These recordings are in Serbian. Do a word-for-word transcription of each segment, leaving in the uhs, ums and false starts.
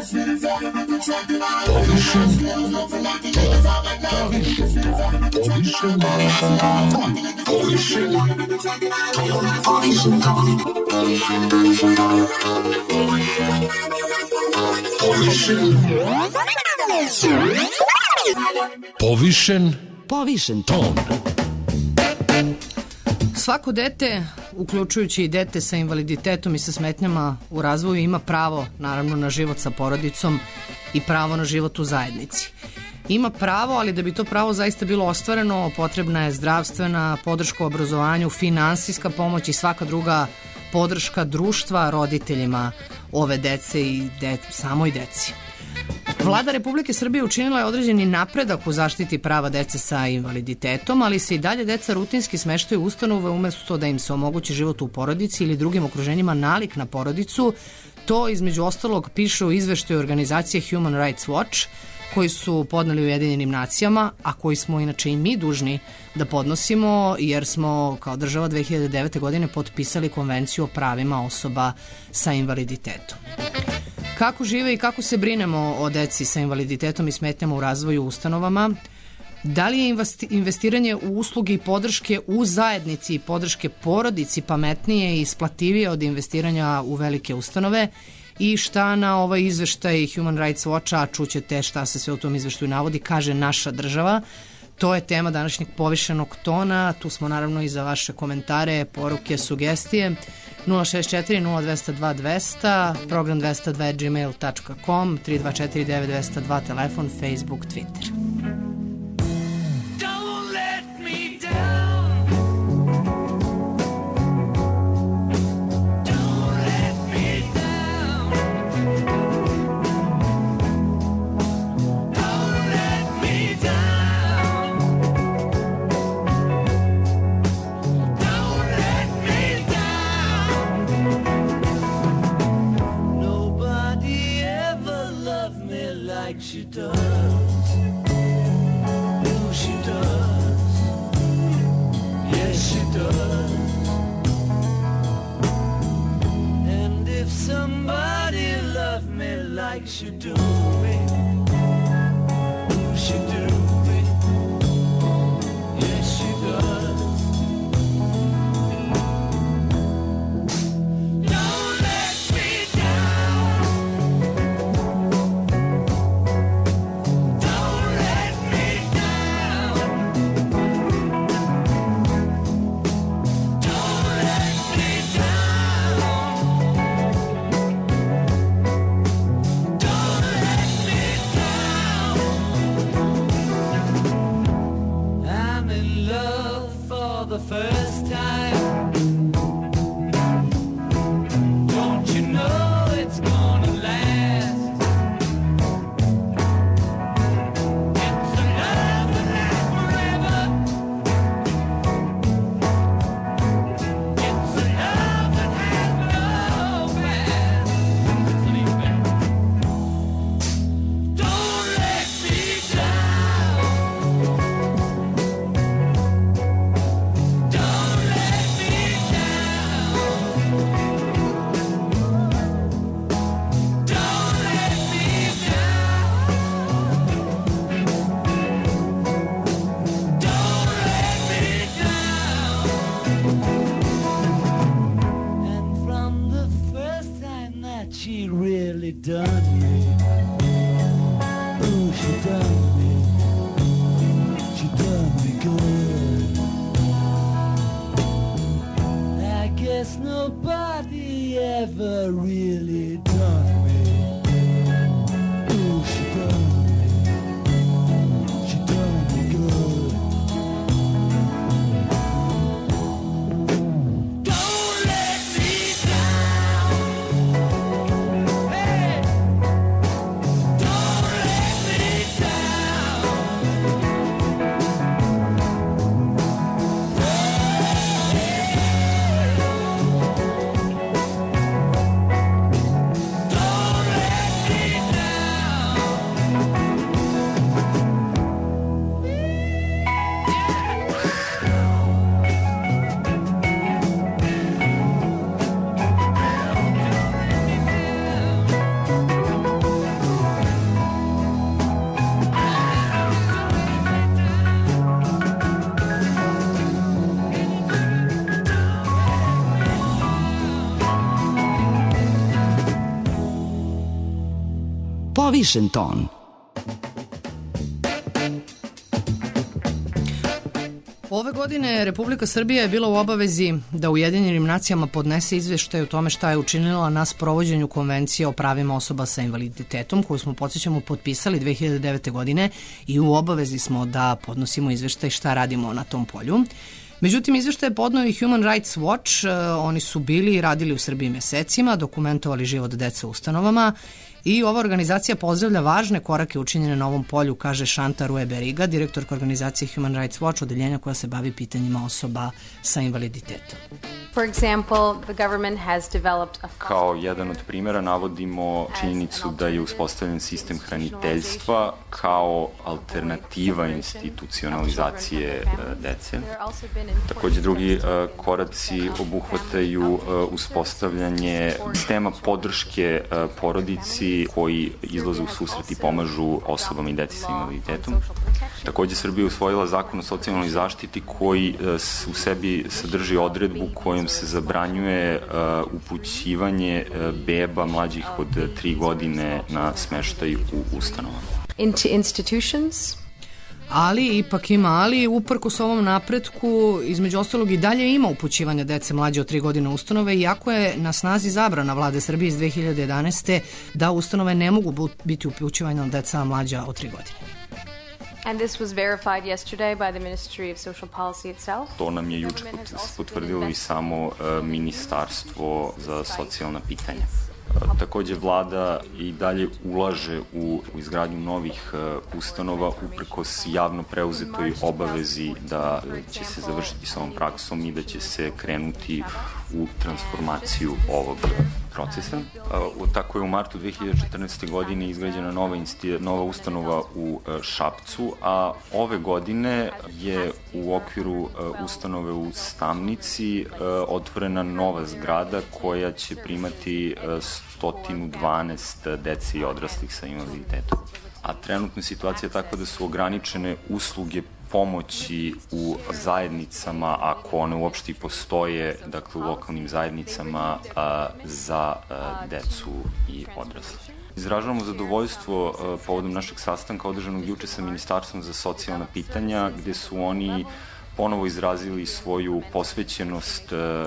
Povišen Povišen ton. Svako dete, uključujući i dete sa invaliditetom i sa smetnjama u razvoju, ima pravo, naravno, na život sa porodicom i pravo na život u zajednici. Ima pravo, ali da bi to pravo zaista bilo ostvareno, potrebna je zdravstvena podrška u obrazovanju, finansijska pomoć i svaka druga podrška društva roditeljima ove dece i de, samoj deci. Vlada Republike Srbije učinila je određeni napredak u zaštiti prava dece sa invaliditetom, ali se i dalje deca rutinski smeštaju u ustanove umesto da im se omogući život u porodici ili drugim okruženjima nalik na porodicu. To između ostalog piše u izveštaju organizacije Human Rights Watch, koji su podneli Ujedinjenim nacijama, a koji smo inače i mi dužni da podnosimo, jer smo kao država dve hiljade devete. godine potpisali Konvenciju o pravima osoba sa invaliditetom. Kako žive i kako se brinemo o deci sa invaliditetom i smetnjama u razvoju u ustanovama? Da li je investiranje u usluge i podrške u zajednici i podrške porodici pametnije i isplativije od investiranja u velike ustanove? I šta na ovaj izveštaj Human Rights Watcha, čućete šta se sve u tom izveštaju navodi, kaže naša država. To je tema današnjeg povišenog tona. Tu smo naravno i za vaše komentare, poruke, sugestije. nula šest četiri nula dva nula dva dva nula nula, program dvesta dva gmail tačka com, tri dva četiri devet dva nula dva, telefon, Facebook, Twitter. She does, oh she does, yes she does. And if somebody loved me like she do me, oh she do me, yes she does. The first time, don't you know it's gonna last? It's a love that lasts forever. It's a love that has no past. Sleeping, don't let me down. She really done me. Oh, she done me. She done me good. I guess nobody ever really done me. Oh, she done me. She done me good. Don't let me down. Don't Povišen ton. Ove godine Republika Srbija je bila u obavezi da Ujedinjenim nacijama podnese izveštaj o tome šta je učinila na sprovođenju Konvencije o pravima osoba sa invaliditetom, koju smo, podsjećamo, potpisali dve hiljade devete. godine i u obavezi smo da podnosimo izveštaj šta radimo na tom polju. Međutim, izveštaj je podneo i Human Rights Watch. Oni su bili i radili u Srbiji mesecima, dokumentovali život dece u ustanovama i ova organizacija pozdravlja važne korake učinjene na ovom polju, kaže Šanta Rue-Beriga, direktorka organizacije Human Rights Watch, odeljenja koja se bavi pitanjima osoba sa invaliditetom. For example, the government has developed a... Kao jedan od primjera navodimo činjenicu da je uspostavljen sistem hraniteljstva kao alternativa institucionalizacije dece. Takođe, drugi koraci obuhvataju uspostavljanje sistema podrške porodici koji izlaze u susret i pomažu osobama i deci sa invaliditetom. Takođe, Srbija je usvojila zakon o socijalnoj zaštiti koji u sebi sadrži odredbu kojom se zabranjuje upućivanje beba mlađih od tri godine na smeštaj u ustanovama. Into institutions. Ali, ipak ima ali, uprkos ovom napretku, između ostalog i dalje ima upućivanja dece mlađe od tri godine u ustanove, iako je na snazi zabrana vlade Srbije iz dve hiljade jedanaeste. da ustanove ne mogu biti upućivanja deca mlađa od tri godine. And this was verified yesterday by the Ministry of Social Policy itself. To nam je juče potvrdilo i samo Ministarstvo za socijalna pitanja. Takođe, vlada i dalje ulaže u izgradnju novih ustanova uprkos javno preuzetoj obavezi da će se završiti sa ovom praksom i da će se krenuti u transformaciju ovog procesa. Tako je u martu dve hiljade četrnaeste. godine izgrađena nova, nova ustanova u Šapcu, a ove godine je u okviru ustanove u Stamnici otvorena nova zgrada koja će primati sto dvanaest dece i odraslih sa invaliditetom. A trenutna situacija je takva da su ograničene usluge pomoći u zajednicama, ako one uopšte i postoje, dakle u lokalnim zajednicama a, za a, decu i odrasle. Izražavamo zadovoljstvo a, povodom našeg sastanka održanog juče sa Ministarstvom za socijalna pitanja, gde su oni ponovo izrazili svoju posvećenost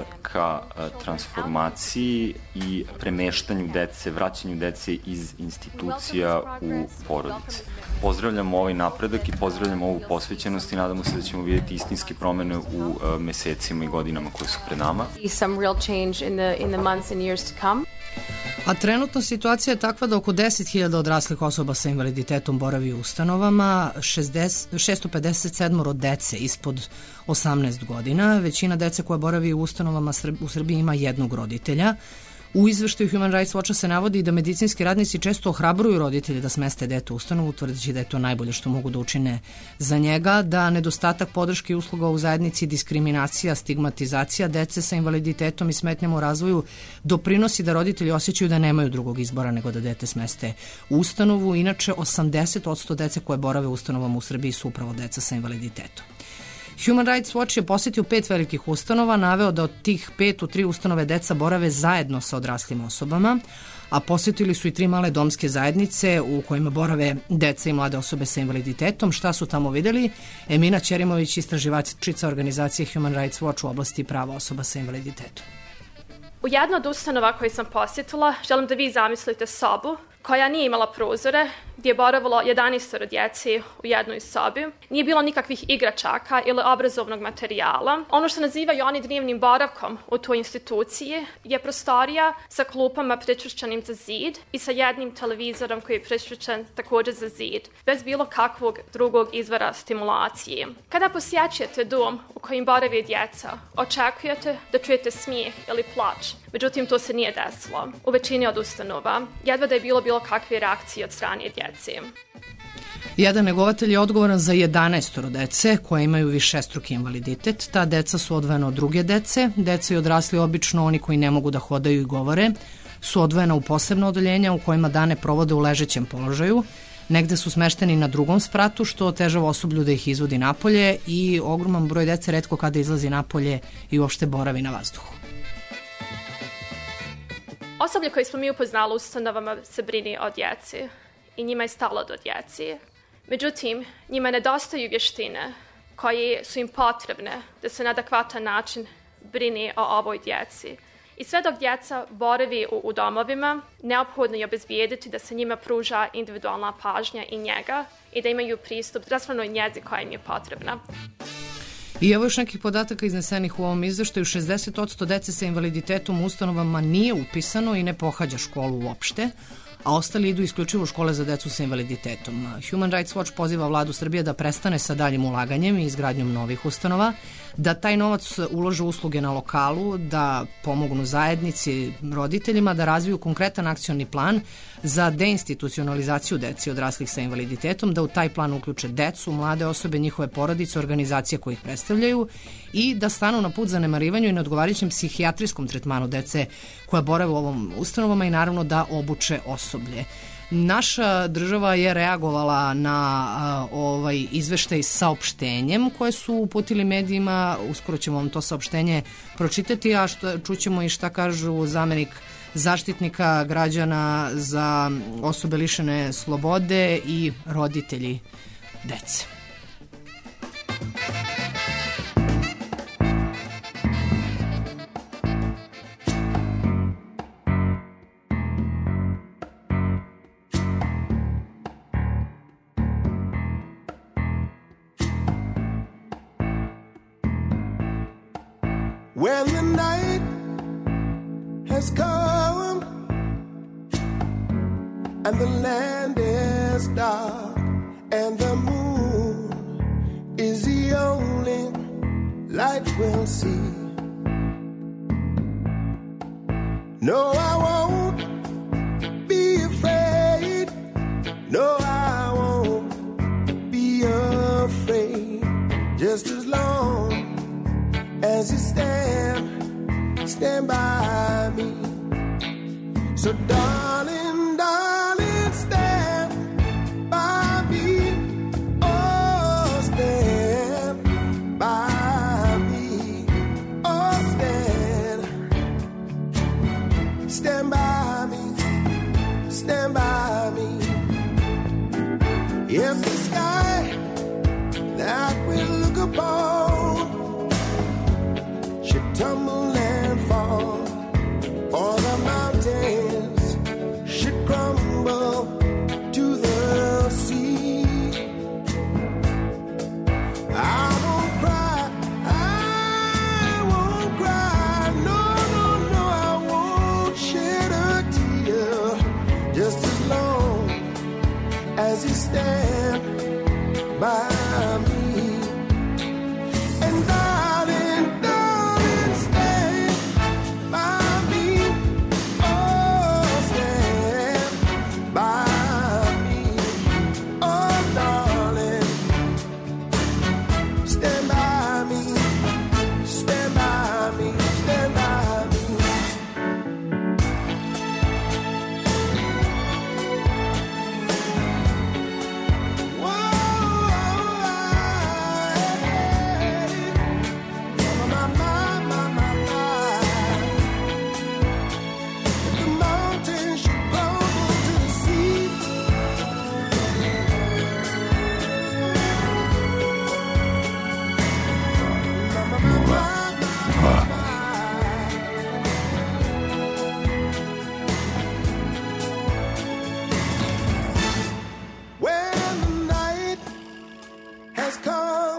ka transformaciji i premeštanju dece, vraćanju dece iz institucija u porodice. Pozdravljamo ovaj napredak i pozdravljamo ovu posvećenost i nadamo se da ćemo vidjeti istinske promene u mesecima i godinama koje su pred nama. Some real change in the in the months and years to come. A trenutna situacija je takva da oko deset hiljada odraslih osoba sa invaliditetom boravi u ustanovama, šesto pedeset sedam dece ispod osamnaest godina. Većina dece koja boravi u ustanovama u Srbiji ima jednog roditelja. U izveštaju Human Rights Watcha se navodi da medicinski radnici često ohrabruju roditelje da smeste dete u ustanovu, tvrdeći da je to najbolje što mogu da učine za njega, da nedostatak podrške i usluga u zajednici, diskriminacija, stigmatizacija dece sa invaliditetom i smetnjama u razvoju doprinosi da roditelji osjećaju da nemaju drugog izbora nego da dete smeste u ustanovu. Inače, osamdeset posto dece koje borave u ustanovama u Srbiji su upravo deca sa invaliditetom. Human Rights Watch je posjetio pet velikih ustanova, naveo da od tih pet u tri ustanove deca borave zajedno sa odraslim osobama, a posjetili su i tri male domske zajednice u kojima borave deca i mlade osobe sa invaliditetom. Šta su tamo videli? Emina Ćerimović, istraživačica organizacije Human Rights Watch u oblasti prava osoba sa invaliditetom. U jednoj od ustanova koje sam posjetila, želim da vi zamislite sobu koja nije imala prozore, gdje je boravilo jedanaest djece u jednoj sobi. Nije bilo nikakvih igračaka ili obrazovnog materijala. Ono što nazivaju oni dnevnim boravkom u toj instituciji je prostorija sa klupama pričvršćenim za zid i sa jednim televizorom koji je pričvršćen također za zid, bez bilo kakvog drugog izvora stimulacije. Kada posjećujete dom u kojem borave djeca, očekujete da čujete smijeh ili plač. Međutim, to se nije desilo. U većini od ustanova jedva da je bilo bilo kakve reakcije od strane djece. Jedan negovatelj je odgovoran za jedanaest dece koje imaju višestruki invaliditet. Ta deca su odvojena od druge dece. Deca i odrasli, obično oni koji ne mogu da hodaju i govore, su odvojena u posebna odeljenja u kojima dane provode u ležećem položaju. Negde su smešteni na drugom spratu, što otežava osoblju da ih izvodi napolje i ogroman broj dece retko kada izlazi napolje i uopšte boravi na vazduhu. Osoblje koje smo mi upoznali u ustanovama se brini o djeci. i njima je stalo do djeci. Međutim, njima nedostaju vještine koje su im potrebne da se na adekvatan način brini o ovoj djeci. I sve dok djeca boravi u, u domovima, neophodno je obezbijediti da se njima pruža individualna pažnja i njega i da imaju pristup zdravstvenoj njezi koja im je potrebna. I evo još nekih podataka iznesenih u ovom izveštaju. šezdeset posto dece sa invaliditetom u ustanovama nije upisano i ne pohađa školu uopšte, a ostali idu isključivo u škole za decu sa invaliditetom. Human Rights Watch poziva vladu Srbije da prestane sa daljim ulaganjem i izgradnjom novih ustanova, da taj novac ulože u usluge na lokalu, da pomognu zajednici, roditeljima, da razviju konkretan akcioni plan za deinstitucionalizaciju deci odraslih sa invaliditetom, da u taj plan uključe decu, mlade osobe, njihove porodice, organizacije koje ih predstavljaju i da stanu na put zanemarivanju i neodgovarajućem psihijatrijskom tretmanu dece koja borave u ovom ustanovama i naravno da obuče osoblje. Naša država je reagovala na a, ovaj izveštaj saopštenjem koje su uputili medijima. Uskoro ćemo vam to saopštenje pročitati, a što, čućemo i šta kažu zamenik zaštitnika građana za osobe lišene slobode i roditelji dece. When the night has come and the land is dark and the moon is the only light we'll see. No, I won't be afraid. No, I won't be afraid. Just as long as you stand, stand by me. So darling, darling, stand by me. Oh, stand by me. Oh, stand. Stand by me. Stand by me. If the sky that we look upon should tumble and fall, or the mountains should crumble to the sea, I won't cry, I won't cry, no, no, no, I won't shed a tear, just as long as you stand by me. And darling, darling, stand by me. Oh, stand by me. Oh, darling, stand by me. Stand by me. Stand by me. When the night has come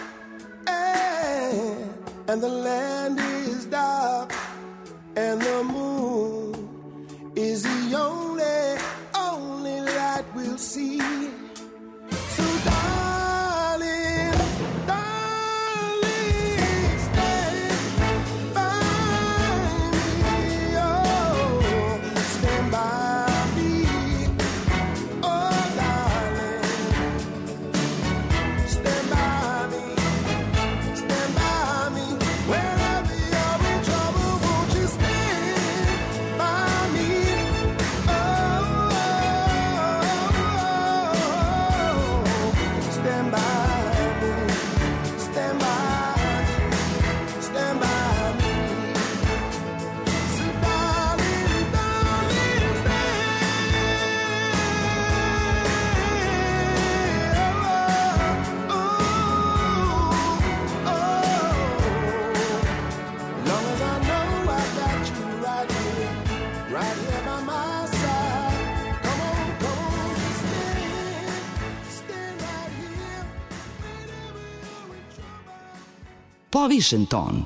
and, and the land is dark and the moon is the only, only light we'll see. So darling, darling, stand by me. Oh, stand by me. Oh, darling, stand by me. Stand by me. Wherever Povišen ton.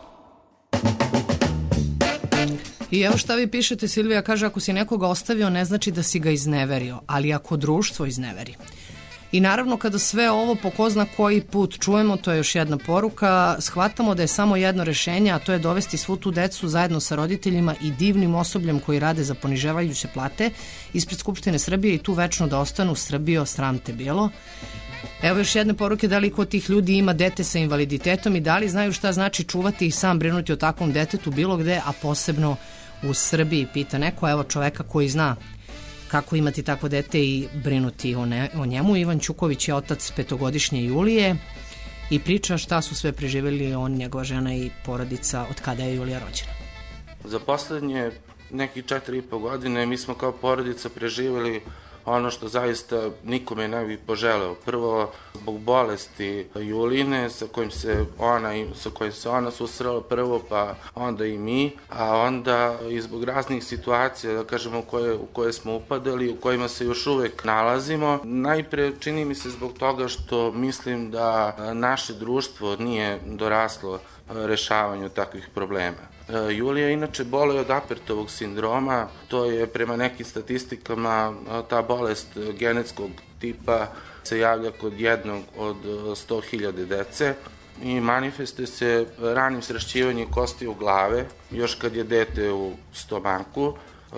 I evo šta vi pišete, Silvija kaže, ako si nekoga ostavio ne znači da si ga izneverio, ali ako društvo izneveri. I naravno kada sve ovo po ko zna koji put čujemo, to je još jedna poruka, shvatamo da je samo jedno rešenje, a to je dovesti svu tu decu zajedno sa roditeljima i divnim osobljem koji rade za ponižavajuće plate ispred Skupštine Srbije i tu večno da ostanu. Srbijo, sram te bilo. Evo još jedne poruke, da li kod tih ljudi ima dete sa invaliditetom i da li znaju šta znači čuvati i sam brinuti o takvom detetu bilo gde, a posebno u Srbiji, pita neko, evo čoveka koji zna kako imati takvo dete i brinuti o, ne, o njemu. Ivan Ćuković je otac petogodišnje Julije i priča šta su sve preživjeli on, njegova žena i porodica od kada je Julija rođena. Za poslednje nekih četiri i po godine mi smo kao porodica preživjeli ono što zaista nikome ne bi poželeo. Prvo, zbog bolesti Juline sa kojim se ona, sa kojim se ona susrela prvo, pa onda i mi, a onda i zbog raznih situacija, da kažemo, u koje, u koje smo upadali, u kojima se još uvek nalazimo. Najpre čini mi se zbog toga što mislim da naše društvo nije doraslo rešavanju takvih problema. Julija inače boluje od Apertovog sindroma, to je prema nekim statistikama ta bolest genetskog tipa se javlja kod jednog od sto hiljada dece i manifestuje se ranim srašćivanjem kostiju glave, još kad je dete u stomaku,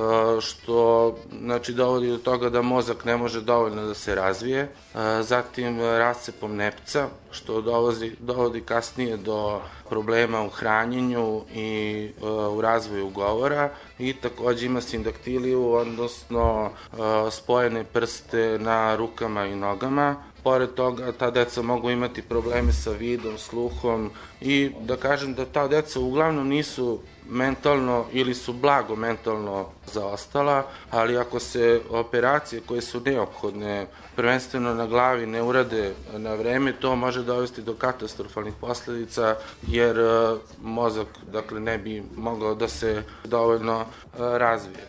što znači dovodi do toga da mozak ne može dovoljno da se razvije, zatim rascepom nepca, što dovodi, dovodi kasnije do problema u hranjenju i u razvoju govora i takođe ima sindaktiliju, odnosno spojene prste na rukama i nogama. Pored toga, ta deca mogu imati probleme sa vidom, sluhom i da kažem da ta deca uglavnom nisu mentalno ili su blago mentalno zaostala, ali ako se operacije koje su neophodne prvenstveno na glavi ne urade na vreme, to može dovesti do katastrofalnih posledica jer mozak dakle, ne bi mogao da se dovoljno razvije.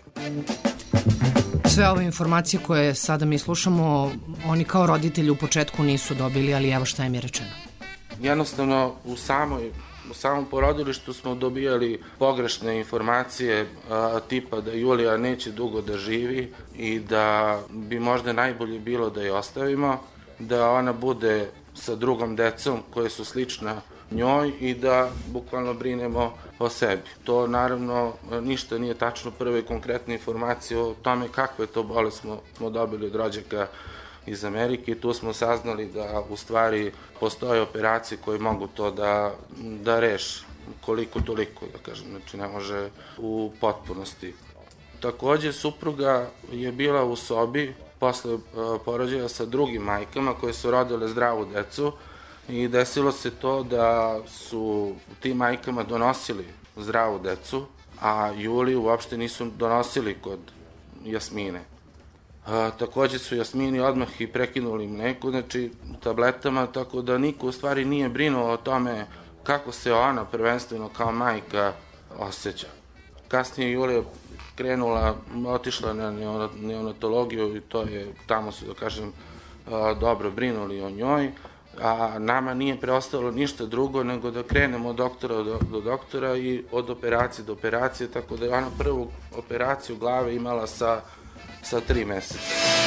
Sve ove informacije koje sada mi slušamo, oni kao roditelji u početku nisu dobili, ali evo šta im je rečeno. Jednostavno, u samoj U samom porodilištu smo dobijali pogrešne informacije a, tipa da Julija neće dugo da živi i da bi možda najbolje bilo da je ostavimo, da ona bude sa drugom decom koje su slična njoj i da bukvalno brinemo o sebi. To naravno ništa nije tačno. Prve konkretne informacije o tome kakve to bolest smo, smo dobili od rođaka iz Amerike i tu smo saznali da u stvari postoje operacije koje mogu to da, da reši koliko toliko, da kažem, znači ne može u potpunosti. Takođe, supruga je bila u sobi posle uh, porođaja sa drugim majkama koje su rodile zdravu decu i desilo se to da su ti majkama donosili zdravu decu, a Juliju uopšte nisu donosili kod Jasmine. A, takođe su Jasmini odmah i prekinuli mleko, znači tabletama, tako da niko u stvari nije brinuo o tome kako se ona prvenstveno kao majka osjeća. Kasnije Julija krenula, otišla na neonatologiju i to je, tamo su, da kažem, a, dobro brinuli o njoj, a nama nije preostalo ništa drugo nego da krenemo od doktora do, do doktora i od operacije do operacije, tako da je ona prvu operaciju glave imala sa sa tri meseca.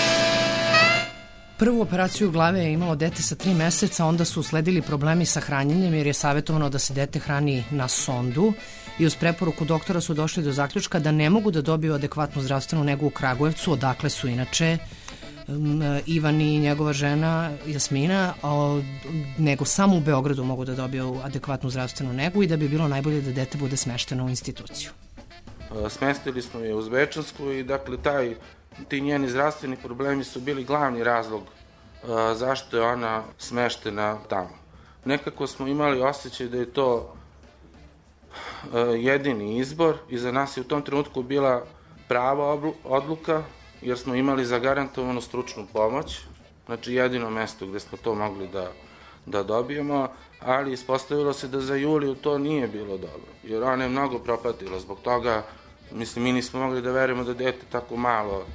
Prvu operaciju glave je imalo dete sa tri meseca, onda su usledili problemi sa hranjenjem jer je savjetovano da se dete hrani na sondu i uz preporuku doktora su došli do zaključka da ne mogu da dobiju adekvatnu zdravstvenu negu u Kragujevcu, odakle su inače um, Ivan i njegova žena Jasmina, a, nego samo u Beogradu mogu da dobiju adekvatnu zdravstvenu negu i da bi bilo najbolje da dete bude smešteno u instituciju. Smestili smo je u Zvečansku i dakle taj ti njeni zdravstveni problemi su bili glavni razlog uh, zašto je ona smeštena tamo. Nekako smo imali osjećaj da je to uh, jedini izbor i za nas je u tom trenutku bila prava odluka jer smo imali zagarantovanu stručnu pomoć, znači jedino mesto gde smo to mogli da, da dobijemo, ali ispostavilo se da za Juliju to nije bilo dobro, jer ona je mnogo propatila zbog toga. Mislim, mi nismo mogli da verujemo da dete tako malo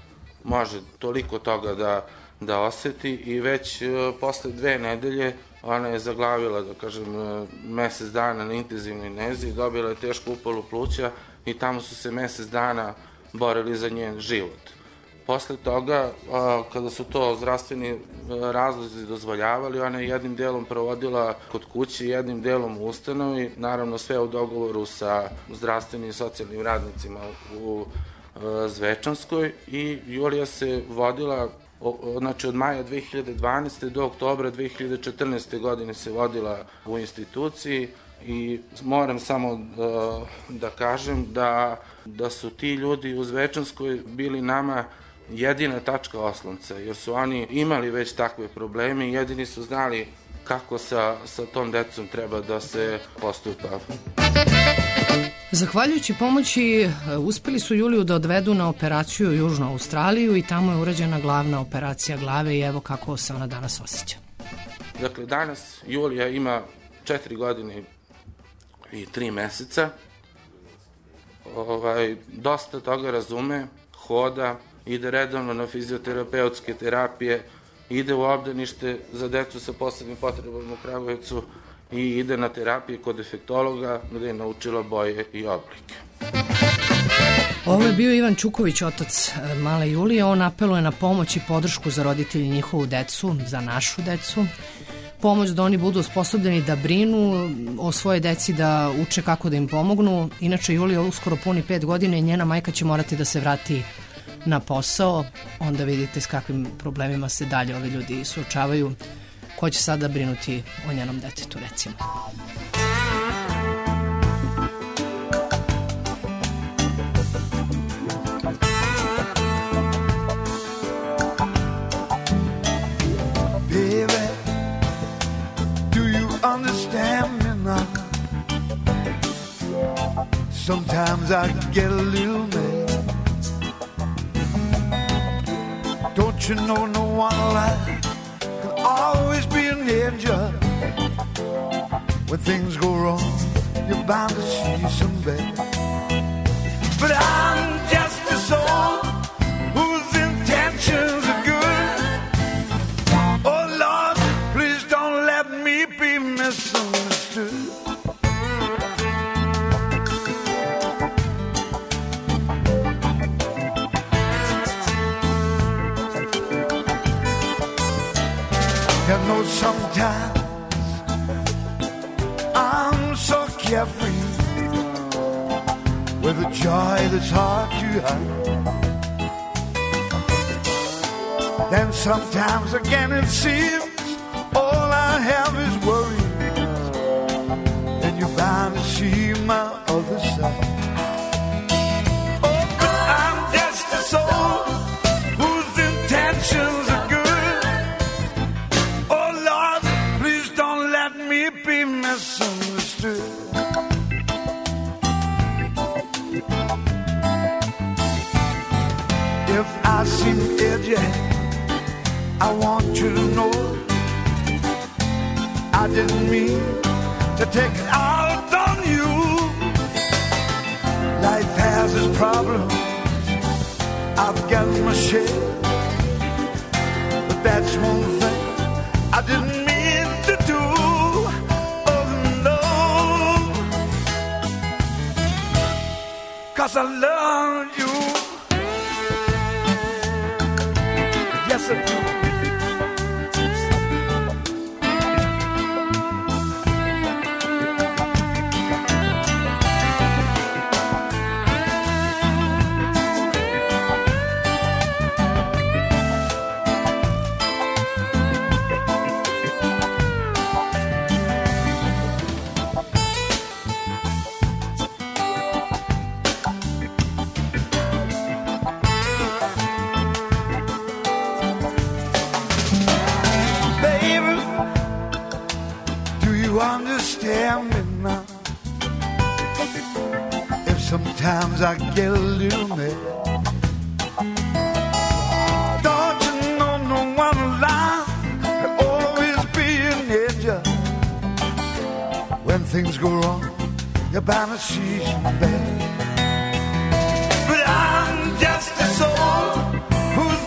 može toliko toga da, da oseti i već uh, posle dve nedelje ona je zaglavila, da kažem, uh, mesec dana na intenzivnoj nezi, dobila je tešku upalu pluća i tamo su se mesec dana borili za njen život. Posle toga, kada su to zdravstveni razlozi dozvoljavali, ona je jednim delom provodila kod kuće, jednim delom u ustanovi, naravno sve u dogovoru sa zdravstvenim i socijalnim radnicima u Zvečanskoj, i Julija se vodila, znači od maja dve hiljade dvanaeste. do oktobra dve hiljade četrnaeste. godine se vodila u instituciji. I moram samo da, da kažem da, da su ti ljudi u Zvečanskoj bili nama jedina tačka oslonca, jer su oni imali već takve probleme i jedini su znali kako sa, sa tom decom treba da se postupa. Zahvaljujući pomoći uspeli su Juliju da odvedu na operaciju u Južnu Australiju i tamo je urađena glavna operacija glave i evo kako se ona danas osjeća. Dakle, danas Julija ima četiri godine i tri meseca. Ovaj, dosta toga razume, hoda, ide redovno na fizioterapeutske terapije, ide u obdanište za decu sa posebnim potrebama u Kragujevcu i ide na terapije kod defektologa gde je naučila boje i oblike. Ovo je bio Ivan Čuković, otac male Julije. On apeluje na pomoć i podršku za roditelji i njihovu decu, za našu decu. Pomoć da oni budu osposobljeni da brinu o svoje deci, da uče kako da im pomognu. Inače, Julija uskoro puni pet godina i njena majka će morati da se vrati na posao. Onda vidite s kakvim problemima se dalje ovi ljudi suočavaju. Ko će sada brinuti o njenom detetu, recimo? Understand me now. Sometimes I get a little mad. Don't you know no one alive can always be an angel. When things go wrong, you're bound to see some bad. But I'm just a soul whose intentions are good. Oh Lord, please don't let me be misunderstood. You know sometimes I'm so carefree with a joy that's hard to hide. Then sometimes again it seems all I have is worry. Then you're bound to see my other side. Oh, but I'm just a soul whose intentions are good. Oh, Lord, please don't let me be misunderstood. If I seem edgy, I want you to know I didn't mean to take it out on you. Life has its problems, I've got my share, but that's one thing I didn't mean to do. Oh no, 'cause I love you. Yes I do. Understand me now. If sometimes I get a little mad, don't you know no one alive can always be an angel. When things go wrong, you're bound to see some bad. But I'm just a soul whose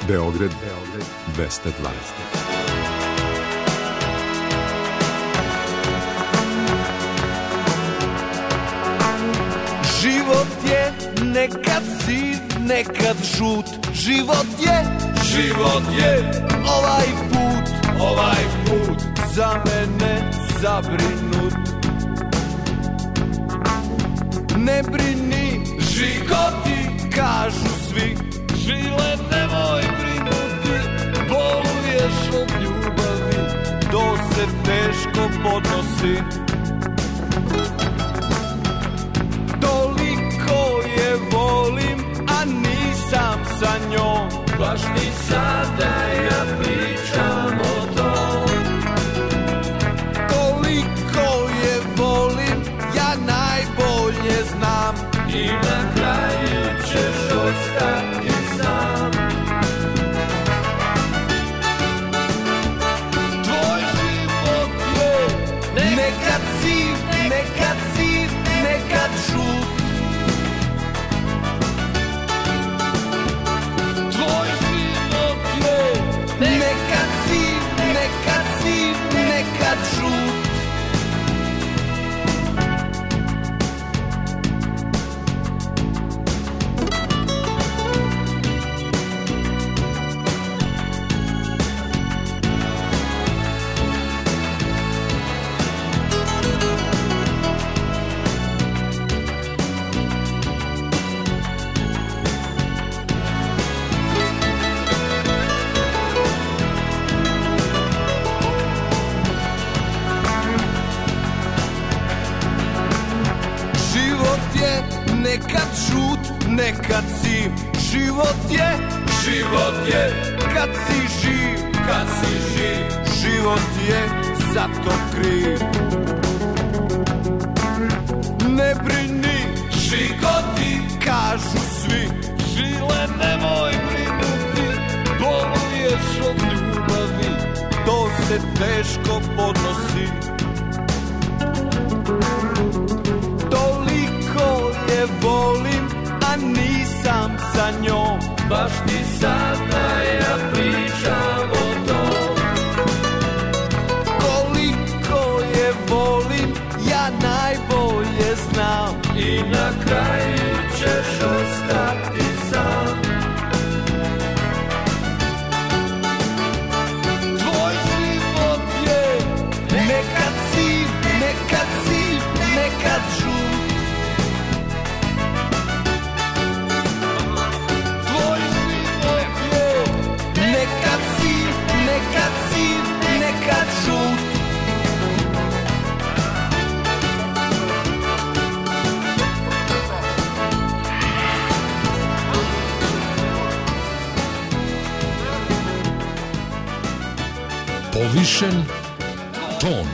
Beograd dvesta dvadeset. Život je nekad siv, nekad žut. Život je, život je ovaj put, ovaj put za mene zabrinut. Ne brini, žigoti, kažu svi, žile nemoj brinuti, boluješ od ljubavi, to se teško podnosi. Toliko je volim, a nisam sa njom, baš ni sada ja pričam o tom. Koliko je volim, ja najbolje znam, i na kraju ćeš ostati sam. Tvoj život je nekad siv, nekad siv, nekad žut. Tvoj život je nekad siv, nekad siv, nekad žut. Nekad žut, nekad siv, život je, život je, kad si živ, kad si živ, život je zato kriv. Ne brini, žigoti, kažu svi, žile nemoj brinuti, boluješ od ljubavi, to se teško podnosi. Je volim, a nisam sa njom, baš ti sada ja pričam o tom. Koliko je volim, ja najbolje znam, i na kraju ćeš ostati sam. Tvoj život je nekad siv, nekad siv, nekad žut. Nekad siv, nekad žut. Povišen ton.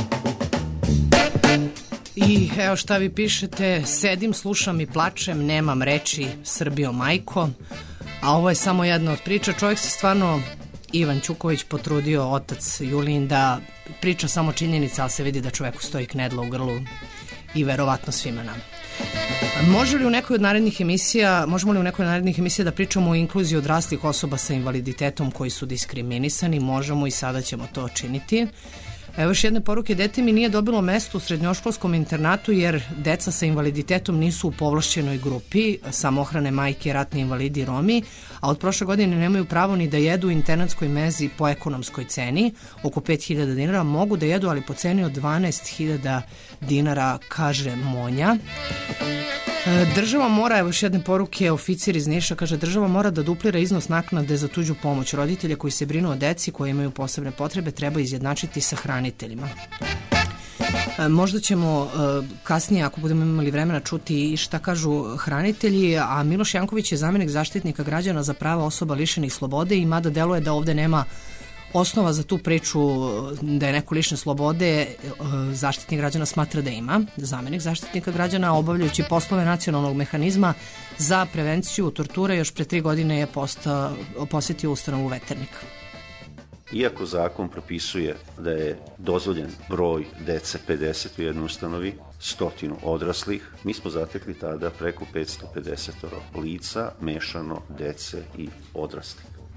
I evo šta vi pišete, sedim, slušam i plačem, nemam reči, Srbijo majko, a ovo je samo jedna od priča. Čovjek se stvarno, Ivan Ćuković, potrudio, otac Julin, da priča samo činjenica, ali se vidi da čoveku stoji knedla u grlu i verovatno svima nam. Može li u nekoj od narednih emisija, možemo li u nekoj od narednih emisija da pričamo o inkluziji odraslih osoba sa invaliditetom koji su diskriminisani? Možemo i sada ćemo to činiti. Evo još jedne poruke, dete mi nije dobilo mesto u srednjoškolskom internatu jer deca sa invaliditetom nisu u povlašćenoj grupi, samohrane majke, ratni invalidi, Romi, a od prošle godine nemaju pravo ni da jedu u internatskoj mezi po ekonomskoj ceni, oko pet hiljada dinara, mogu da jedu, ali po ceni od dvanaest hiljada dinara, kaže Monja. Država mora, evo još jedne poruke, oficir iz Niša kaže, država mora da duplira iznos naknade za tuđu pomoć. Roditelje koji se brinu o deci koji imaju posebne potrebe treba izjednačiti sa hraniteljima. Možda ćemo kasnije, ako budemo imali vremena, čuti i šta kažu hranitelji, a Miloš Janković je zamenik zaštitnika građana za prava osoba lišenih slobode i mada deluje da ovde nema osnova za tu priču da je neko lišen slobode, zaštitnik građana smatra da ima. Zamenik zaštitnika građana, obavljajući poslove nacionalnog mehanizma za prevenciju torture, još pre tri godine je posta, posjetio ustanovu Veternika. Iako zakon propisuje da je dozvoljen broj dece pedeset u jednoj ustanovi, stotinu odraslih, mi smo zatekli tada preko petsto pedeset lica, mešano dece i odraslih.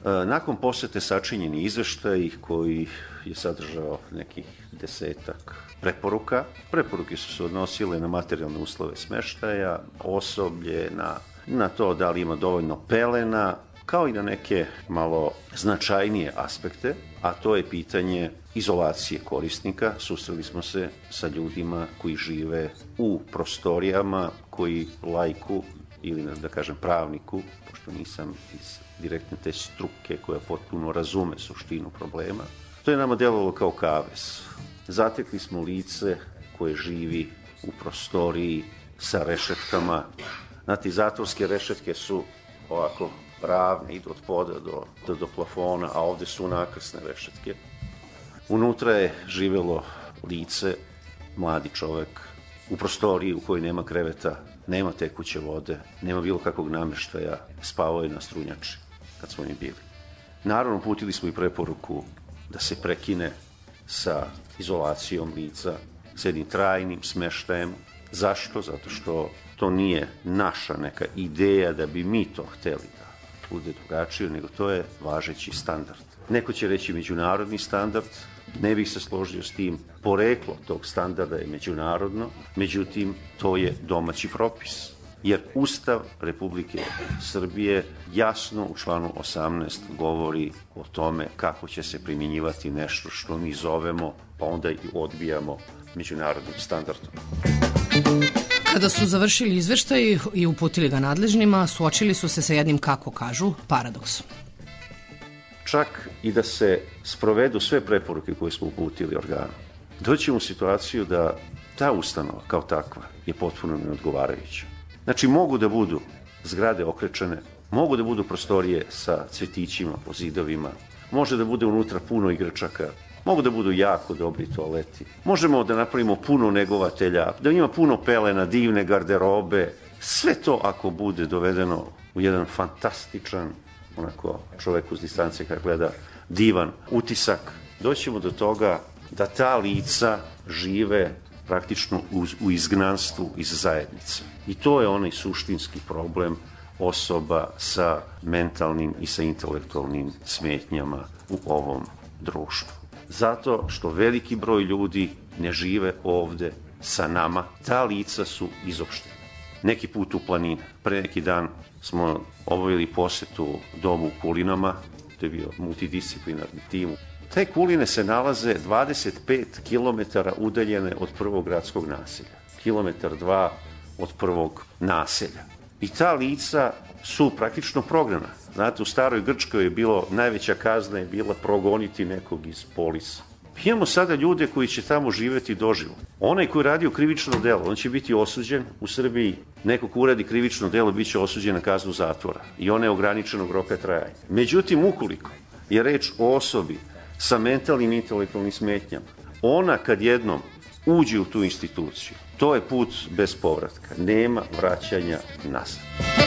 Nakon posete sačinjeni izveštaj koji je sadržao nekih desetak preporuka. Preporuke su se odnosile na materijalne uslove smeštaja, osoblje, na, na to da li ima dovoljno pelena, kao i na neke malo značajnije aspekte, a to je pitanje izolacije korisnika. Susreli smo se sa ljudima koji žive u prostorijama, koji laiku ili, da kažem, pravniku, pošto nisam iz direktne te struke koja potpuno razume suštinu problema. To je nama delovalo kao kavez. Zatekli smo lice koje živi u prostoriji sa rešetkama. Znate, zatvorske rešetke su ovako ravne, idu od poda do, do, do plafona, a ovde su nakrsne rešetke. Unutra je živelo lice, mladi čovek, u prostoriji u kojoj nema kreveta, nema tekuće vode, nema bilo kakvog nameštaja, spavao je na strunjači kad smo mi bili. Naravno, uputili smo i preporuku da se prekine sa izolacijom lica, s jednim trajnim smeštajem. Zašto? Zato što to nije naša neka ideja da bi mi to hteli da bude drugačije, nego to je važeći standard. Neko će reći međunarodni standard, ne bih se složio s tim, poreklo tog standarda je međunarodno, međutim, to je domaći propis. Jer Ustav Republike Srbije jasno u članu osamnaest govori o tome kako će se primjenjivati nešto što mi zovemo, pa onda i odbijamo međunarodnim standardom. Kada su završili izveštaj i uputili ga nadležnima, suočili su se sa jednim, kako kažu, paradoksom. Čak i da se sprovedu sve preporuke koje smo uputili organu, doćemo u situaciju da ta ustanova kao takva je potpuno neodgovarajuća. Znači, mogu da budu zgrade okrečene, mogu da budu prostorije sa cvetićima po zidovima, može da bude unutra puno igračaka, mogu da budu jako dobri toaleti, možemo da napravimo puno negovatelja, da ima puno pelena, divne garderobe, sve to ako bude dovedeno u jedan fantastičan, onako čovek uz distance kad gleda, divan utisak, doćemo do toga da ta lica žive praktično u, u izgnanstvu iz zajednice. I to je onaj suštinski problem osoba sa mentalnim i sa intelektualnim smetnjama u ovom društvu. Zato što veliki broj ljudi ne žive ovde sa nama, ta lica su izopštena. Neki put u planine. Pre neki dan smo obavili posetu domu u Kulinama, to je bio multidisciplinarni tim. Te Kuline se nalaze dvadeset pet kilometara udaljene od prvog gradskog naselja, kilometar dva od prvog naselja. I ta lica su praktično prognana. Znate, u staroj Grčkoj je bilo, najveća kazna je bila progoniti nekog iz polisa. Imamo sada ljude koji će tamo živeti doživo. Onaj koji radi krivično delo, on će biti osuđen. U Srbiji neko ko uradi krivično delo bit će osuđen na kaznu zatvora i ona je ograničenog roka trajanja. Međutim, ukoliko je reč o osobi sa mentalnim i intelektualnim smetnjama, ona kad jednom uđe u tu instituciju, to je put bez povratka. Nema vraćanja nazad.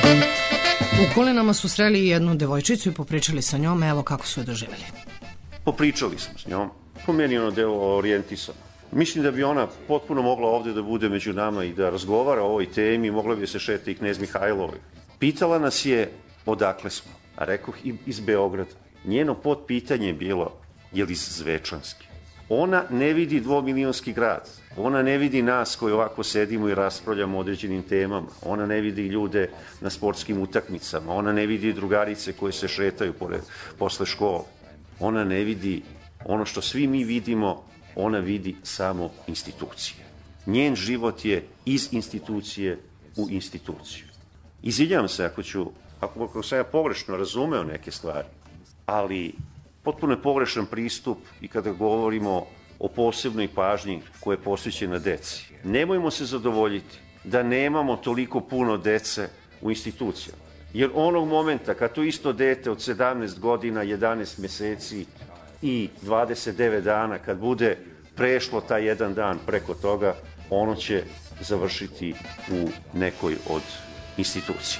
U Kulinama su sreli jednu devojčicu i popričali sa njom, evo kako su je doživjeli. Popričali smo s njom. Po meni ono delo orijentisano. Mislim da bi ona potpuno mogla ovde da bude među nama i da razgovara o ovoj temi, mogla bi se šeta i knez Mihajlovi. Pitala nas je odakle smo, a rekoh iz Beograda. Njeno potpitanje je bilo, je li iz Zvečanske. Ona ne vidi dvomilionski grad, ona ne vidi nas koji ovako sedimo i raspravljamo o određenim temama, ona ne vidi ljude na sportskim utakmicama, ona ne vidi drugarice koje se šetaju pored, posle škole, ona ne vidi ono što svi mi vidimo, ona vidi samo institucije. Njen život je iz institucije u instituciju. Izvinjavam se ako ću, ako, ako sam ja pogrešno razumeo neke stvari, ali potpuno je pogrešan pristup i kada govorimo o posebnoj pažnji koja je posvećena deci. Nemojmo se zadovoljiti da nemamo toliko puno dece u institucijama. Jer onog momenta kad to isto dete od sedamnaest godina, jedanaest meseci i dvadeset devet dana, kad bude prešlo taj jedan dan preko toga, ono će završiti u nekoj od institucija.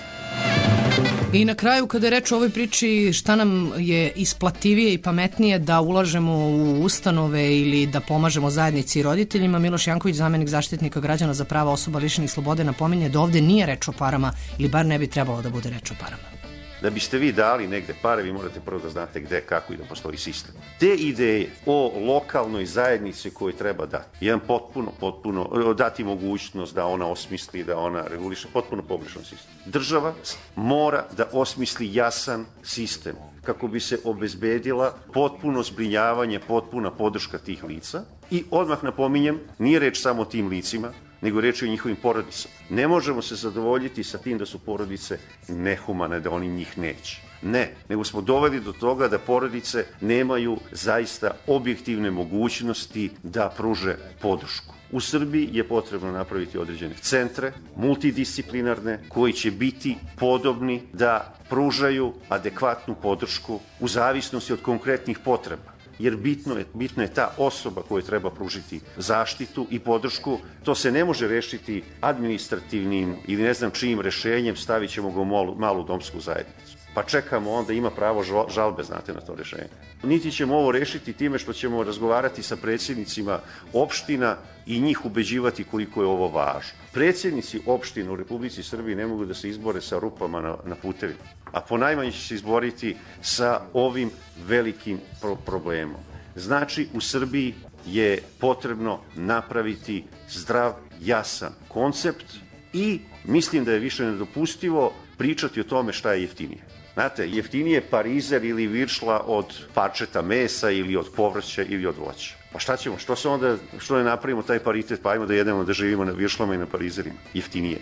I na kraju, kada je reč o ovoj priči, šta nam je isplativije i pametnije da ulažemo u ustanove ili da pomažemo zajednici i roditeljima, Miloš Janković, zamenik zaštitnika građana za prava osoba lišenih slobode, napominje da ovde nije reč o parama ili bar ne bi trebalo da bude reč o parama. Da biste vi dali negde pare, vi morate prvo da znate gde, kako i da postoji sistem. Te ideje o lokalnoj zajednici koju treba dati, jedan potpuno, potpuno, dati mogućnost da ona osmisli, da ona reguliše, potpuno pogrešan sistem. Država mora da osmisli jasan sistem kako bi se obezbedila potpuno zbrinjavanje, potpuna podrška tih lica. I odmah napominjem, nije reč samo o tim licima, nego reč o njihovim porodicama. Ne možemo se zadovoljiti sa tim da su porodice nehumane, da oni njih neće. Ne, nego smo doveli do toga da porodice nemaju zaista objektivne mogućnosti da pruže podršku. U Srbiji je potrebno napraviti određene centre, multidisciplinarne, koji će biti podobni da pružaju adekvatnu podršku u zavisnosti od konkretnih potreba. Jer bitno je, bitno je ta osoba koja treba pružiti zaštitu i podršku. To se ne može rešiti administrativnim ili ne znam čijim rešenjem, stavit ćemo ga u malu, malu domsku zajednicu. Pa čekamo, onda ima pravo žalbe, znate, na to rešenje. Niti ćemo ovo rešiti time što ćemo razgovarati sa predsjednicima opština i njih ubeđivati koliko je ovo važno. Predsjednici opština u Republici Srbiji ne mogu da se izbore sa rupama na, na putevima, a ponajmanje će se izboriti sa ovim velikim pro problemom. Znači, u Srbiji je potrebno napraviti zdrav, jasan koncept i mislim da je više nedopustivo pričati o tome šta je jeftinije. Znate, jeftinije parizer ili viršla od parčeta mesa ili od povrća ili od voća. Pa šta ćemo, što se onda, što ne napravimo taj paritet, pa ajmo da jedemo, da živimo na viršlama i na parizerima. Jeftinije.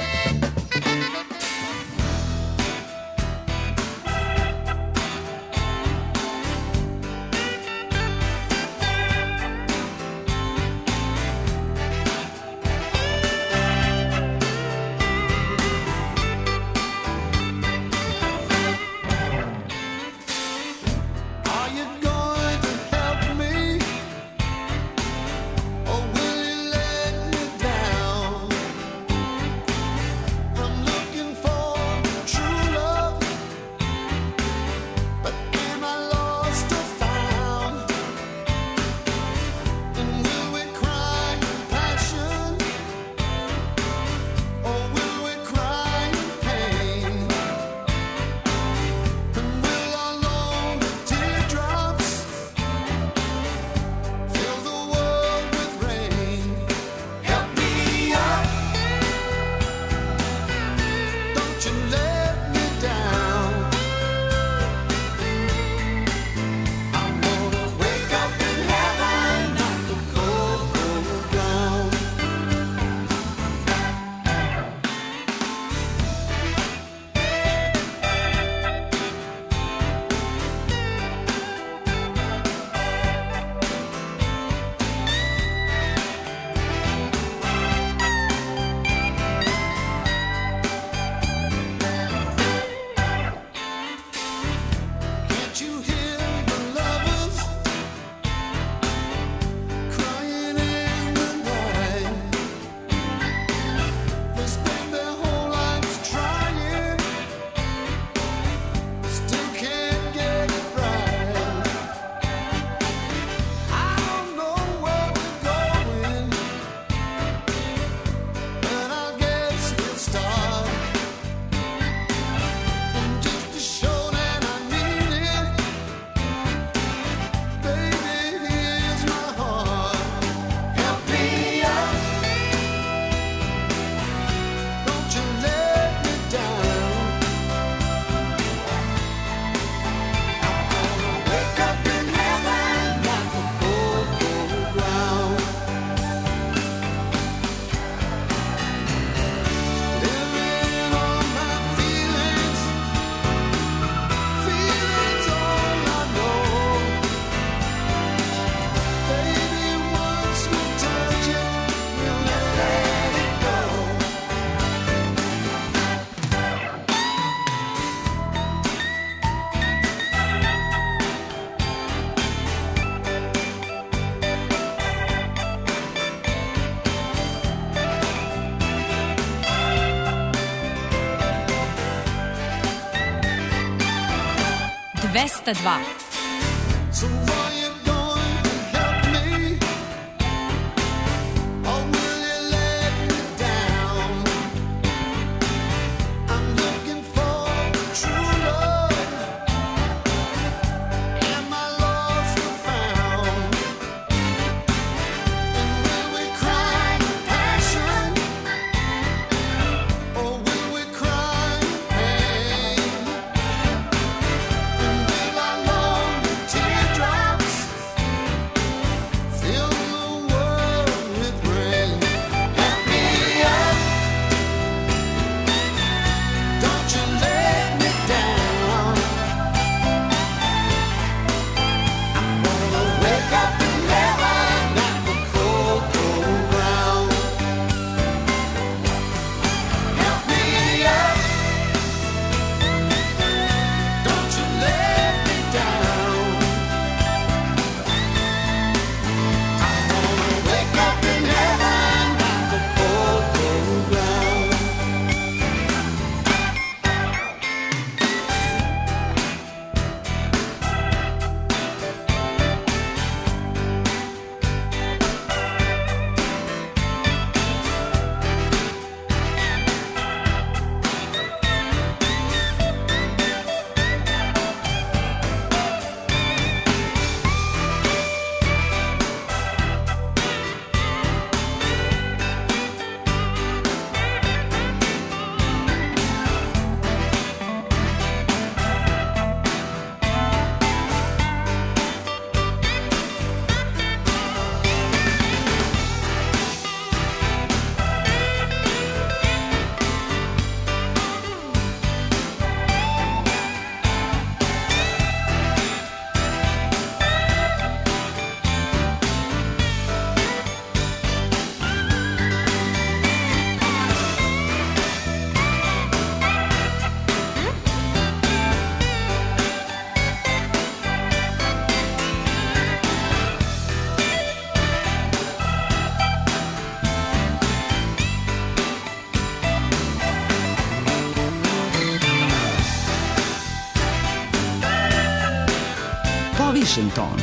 dvesta dva. True Washington.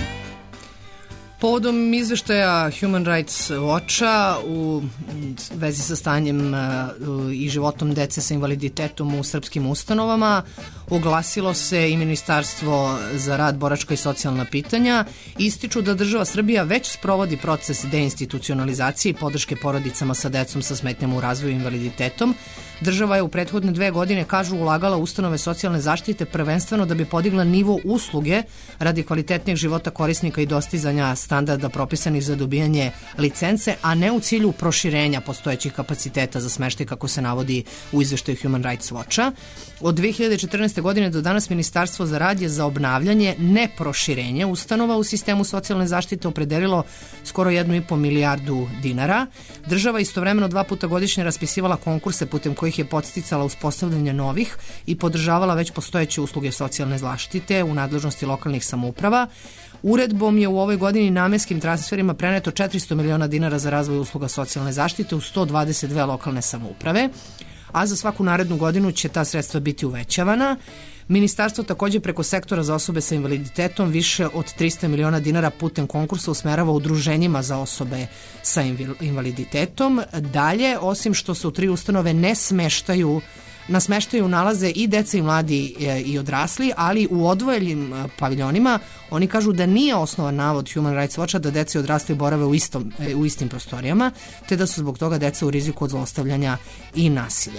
Povodom izveštaja Human Rights Watcha u vezi sa stanjem i životom dece sa invaliditetom u srpskim ustanovama oglasilo se i Ministarstvo za rad, boračka i socijalna pitanja. Ističu da država Srbija već sprovodi proces deinstitucionalizacije i podrške porodicama sa decom sa smetnjama u razvoju i invaliditetom. Država je u prethodne dve godine, kažu, ulagala ustanove socijalne zaštite prvenstveno da bi podigla nivo usluge radi kvalitetnijeg života korisnika i dostizanja standarda propisanih za dobijanje licence, a ne u cilju proširenja postojećih kapaciteta za smeštaj, kako se navodi u izveštaju Human Rights Watcha. Od dve hiljade četrnaeste. godine do danas Ministarstvo za rad je za obnavljanje, ne proširenje ustanova u sistemu socijalne zaštite opredelilo skoro jednu i po milijardu dinara. Država istovremeno dva puta godišnje raspisivala konkurse putem kojih je podsticala uspostavljanje novih i podržavala već postojeće usluge socijalne zaštite u nadležnosti lokalnih samouprava. Uredbom je u ovoj godini namenskim transferima preneto četiristo miliona dinara za razvoj usluga socijalne zaštite u sto dvadeset dve lokalne samouprave, a za svaku narednu godinu će ta sredstva biti uvećavana. Ministarstvo takođe preko sektora za osobe sa invaliditetom više od trista miliona dinara putem konkursa usmerava udruženjima za osobe sa invaliditetom. Dalje, osim što se u tri ustanove ne smeštaju Na smeštaju nalaze i deca i mladi i odrasli, ali u odvojenim paviljonima oni kažu da nije osnovan navod Human Rights Watcha da deca i odrasli borave u, istom, u istim prostorijama, te da su zbog toga deca u riziku od zlostavljanja i nasilja.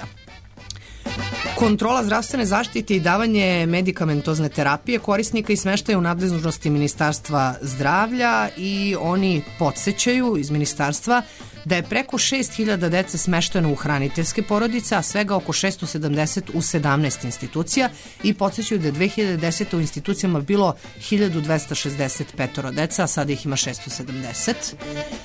Kontrola zdravstvene zaštite i davanje medikamentozne terapije korisnika i smeštaja u nadležnosti Ministarstva zdravlja i oni podsećaju iz Ministarstva da je preko šest hiljada dece smešteno u hraniteljske porodice, a svega oko šesto sedamdeset u sedamnaest institucija i podsećaju da je dve hiljade desete. u institucijama bilo hiljadu dvesta šezdeset pet deca, a sada ih ima šesto sedamdeset.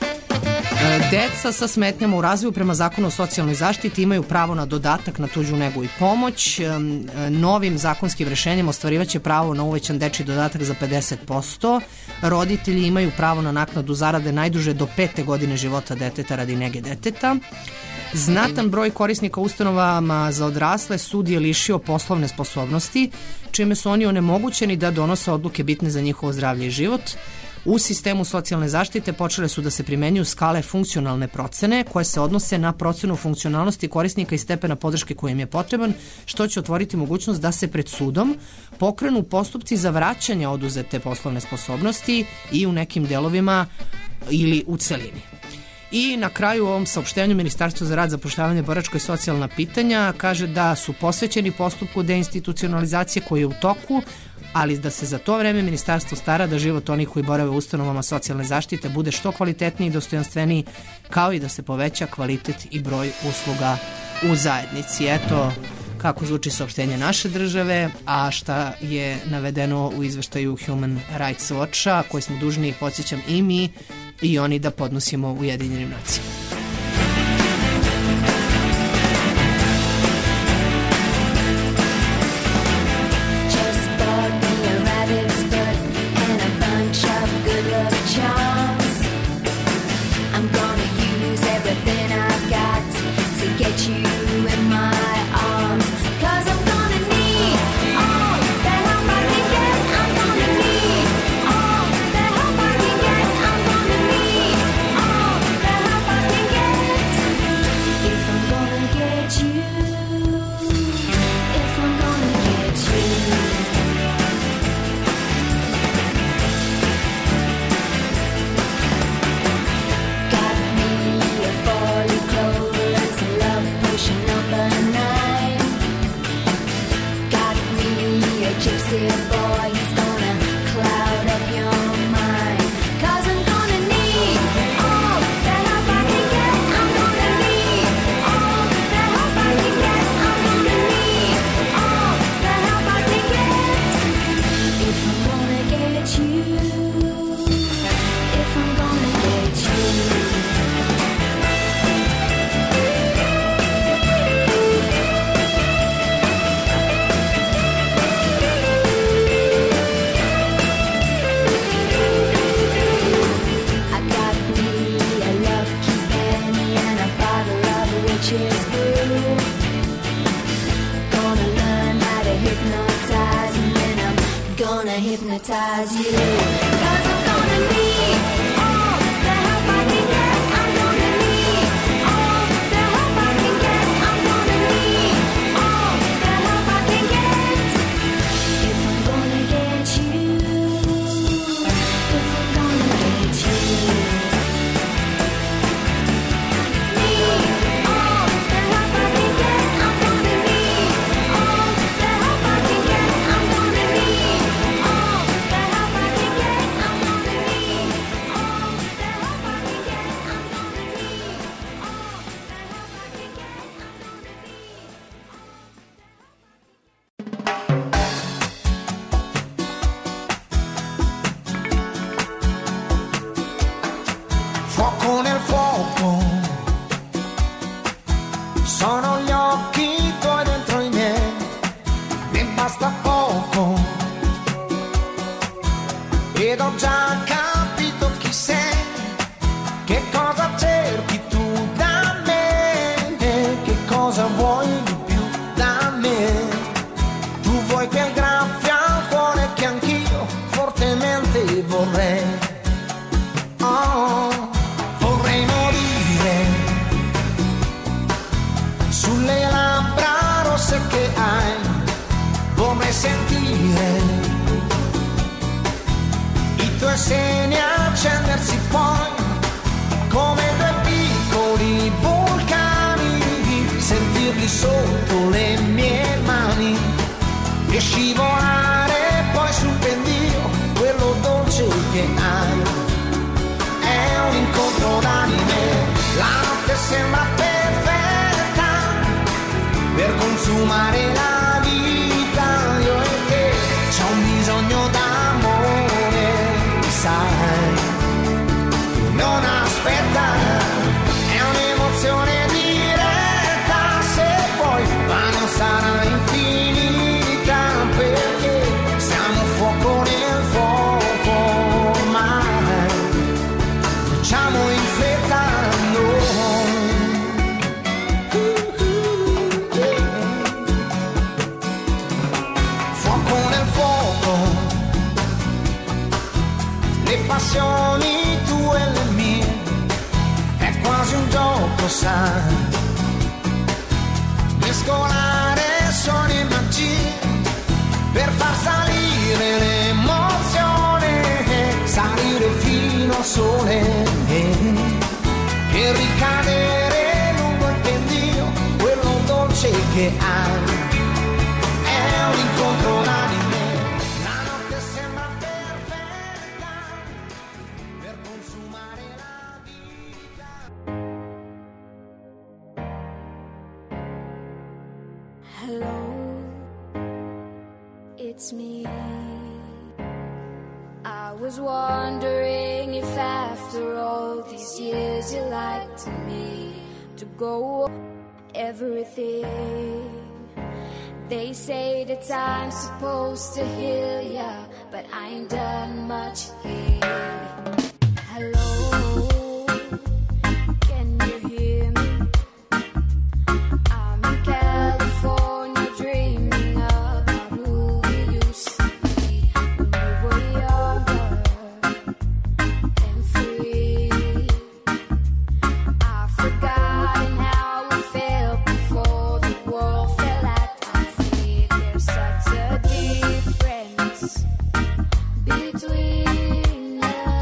Deca sa smetnjama u razvoju prema Zakonu o socijalnoj zaštiti imaju pravo na dodatak na tuđu negu i pomoć. Novim zakonskim rešenjem ostvarivaće pravo na uvećan dečji dodatak za pedeset posto. Roditelji imaju pravo na naknadu zarade najduže do pete godine života deteta radi nege deteta. Znatan broj korisnika ustanovama za odrasle sud je lišio poslovne sposobnosti, čime su oni onemogućeni da donose odluke bitne za njihovo zdravlje i život. U sistemu socijalne zaštite počele su da se primenjuju skale funkcionalne procene koje se odnose na procenu funkcionalnosti korisnika i stepena podrške koji im je potreban, što će otvoriti mogućnost da se pred sudom pokrenu postupci za vraćanje oduzete poslovne sposobnosti i u nekim delovima ili u celini. I na kraju u ovom saopštenju Ministarstvo za rad, zapošljavanje, boračka i socijalna pitanja kaže da su posvećeni postupku deinstitucionalizacije koji je u toku, ali da se za to vreme Ministarstvo stara da život onih koji borave u ustanovama socijalne zaštite bude što kvalitetniji i dostojanstveniji, kao i da se poveća kvalitet i broj usluga u zajednici. Eto kako zvuči saopštenje naše države, a šta je navedeno u izveštaju Human Rights Watcha, koji smo dužni, podsjećam, i mi i oni da podnosimo Ujedinjenim nacijama. Thank you. hypnotize you. 'Cause I'm gonna need all the help I can get. I'm gonna need all the help I can get. I'm gonna need all the help I can get. If I'm gonna get you, if I'm gonna get you. Fuoco nel fuoco, sono gli occhi tuoi dentro i miei, ne basta poco, ed ho già capito chi sei, che cosa cerchi tu da me, che cosa vuoi di più da me. Tu vuoi quel graffio al cuore che anch'io fortemente vorrei. Oh, vorrei morire sulle labbra rosse che hai, vorrei sentire i tuoi seni accendersi poi come due piccoli vulcani, sentirli sotto le mie mani e scivolare poi sul pendio, quello dolce che hai. È un incontro d'anime, la notte sembra perfetta per consumare la vita, io e te, c'ho un bisogno d'amore, sai, non aspetta, è un'emozione diretta, se vuoi, ma non sarà infinita, perché siamo fuoco nel fuoco ormai, facciamo in fretta noi. Fuoco nel fuoco, le passioni tue e le mie, è quasi un gioco, sai, mescolare suoni e magie per far salire l'emozione, salire fino al sole e ricadere lungo il pendio, quello dolce che hai. È un incontro d'anime, la notte sembra perfetta per consumare la vita. Hello, it's me. I was wondering if after all these years you liked me to go everything. They say that I'm supposed to heal ya, but I ain't done much here. Hello, can you hear me? I'm in California dreaming about who we used to be when we were younger and free. I've forgotten how we felt before the world fell at our feet. There's such a difference between us.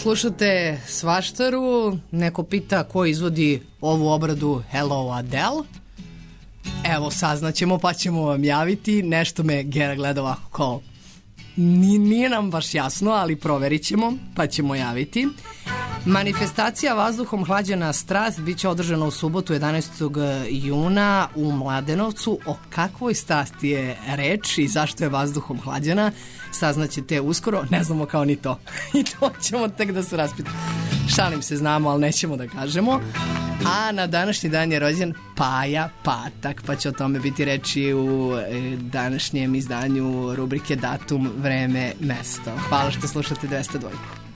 Slušate Svaštaru, neko pita ko izvodi ovu obradu Hello Adele. Evo, saznaćemo pa ćemo vam javiti. Nešto me Gera gleda ovako kao Nije, nije nam baš jasno, ali proverit ćemo, pa ćemo javiti. Manifestacija Vazduhom hlađena strast biće održana u subotu jedanaestog juna u Mladenovcu. O kakvoj strasti je reč i zašto je vazduhom hlađena saznaćete uskoro, ne znamo kao ni to. I to ćemo tek da se raspitamo. Šalim se, znamo, ali nećemo da kažemo. A na današnji dan je rođen Paja Patak, pa će o tome biti reči u današnjem izdanju rubrike Datum, vreme, mesto. Hvala što slušate dvesta dva.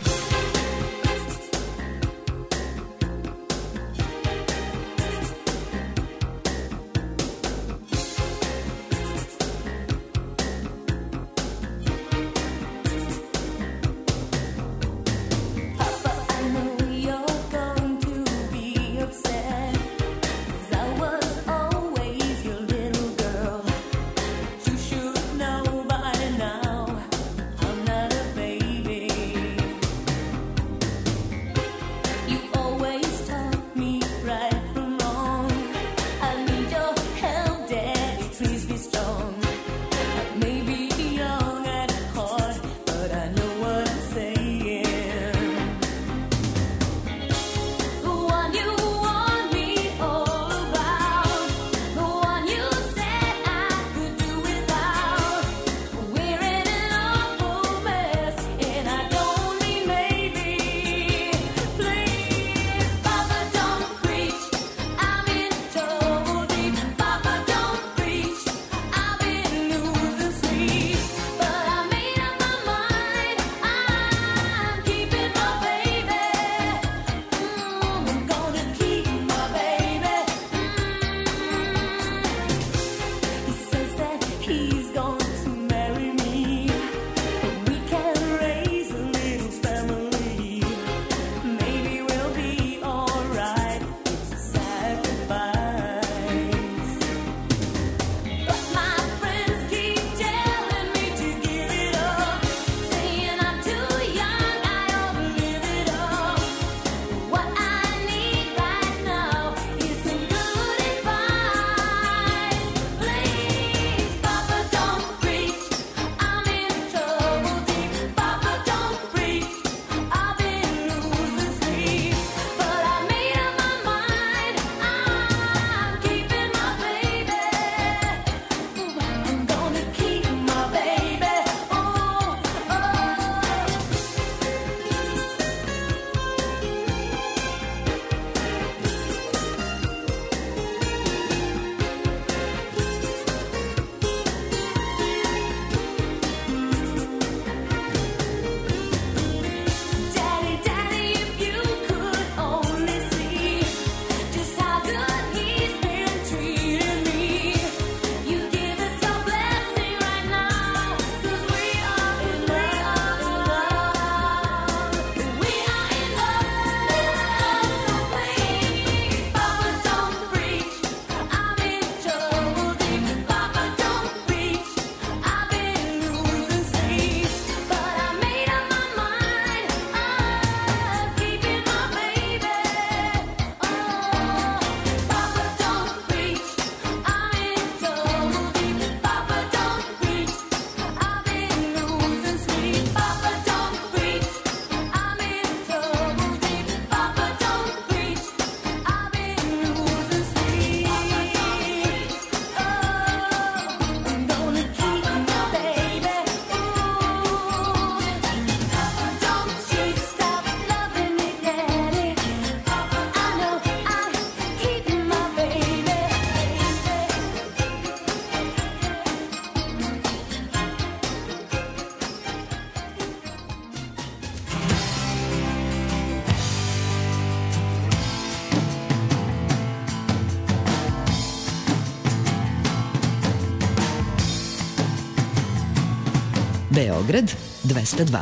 Beograd dvesta dva.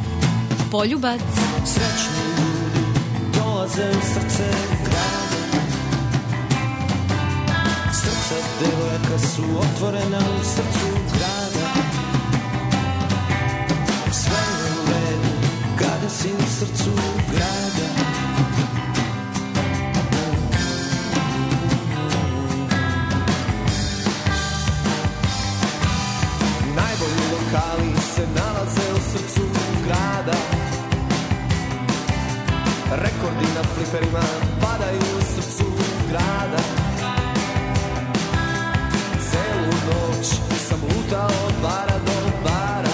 Poljubac. Srećni ljudi dolaze u srce grada. Srca devojaka su otvorena u srcu grada. Sve je u redu kada si si u srcu grada. Najbolji lokali se nalaze u srcu grada. Rekordi na fliperima padaju u srcu grada. Celu noć sam lutao od bara do bara,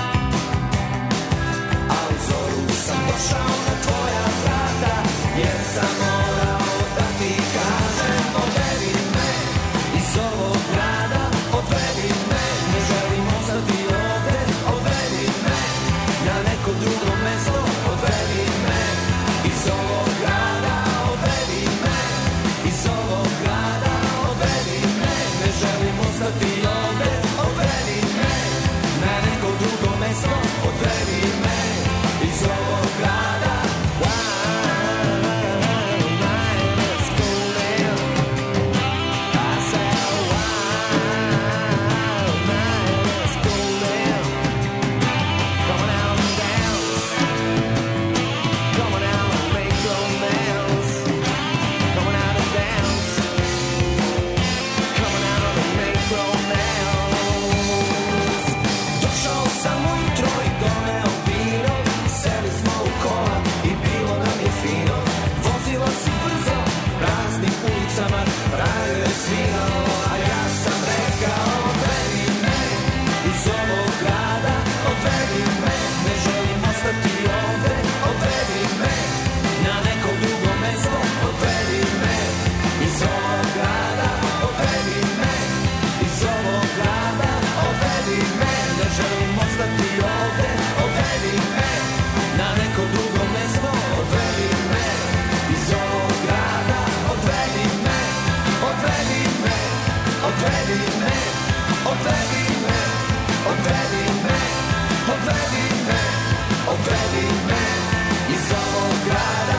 a u zoru sam došao na tvoja vrata, jer sam morao da ti kažem odvedi me iz ovog grada, odvedi me, ne želim ostati ovde, odvedi me na neko drugo mesto, odvedi me iz ovog grada, odvedi me iz ovog grada, odvedi me, ne želim ostati ovde, odvedi me na neko drugo mesto, odvedi me iz ovog grada. Pravi svino, a ja sam rekao odvedi me iz ovog grada, odvedi me, ne želim ostati ovde, odvedi me na neko drugo mesto, odvedi me iz ovog grada, odvedi me iz ovog grada, odvedi me, ne želim ostati ovde, odvedi me na neko drugo mesto, odvedi me iz ovog grada, odvedi me. Odvedi me, odvedi me, odvedi me, odvedi me, odvedi me, odvedi me iz ovog grada.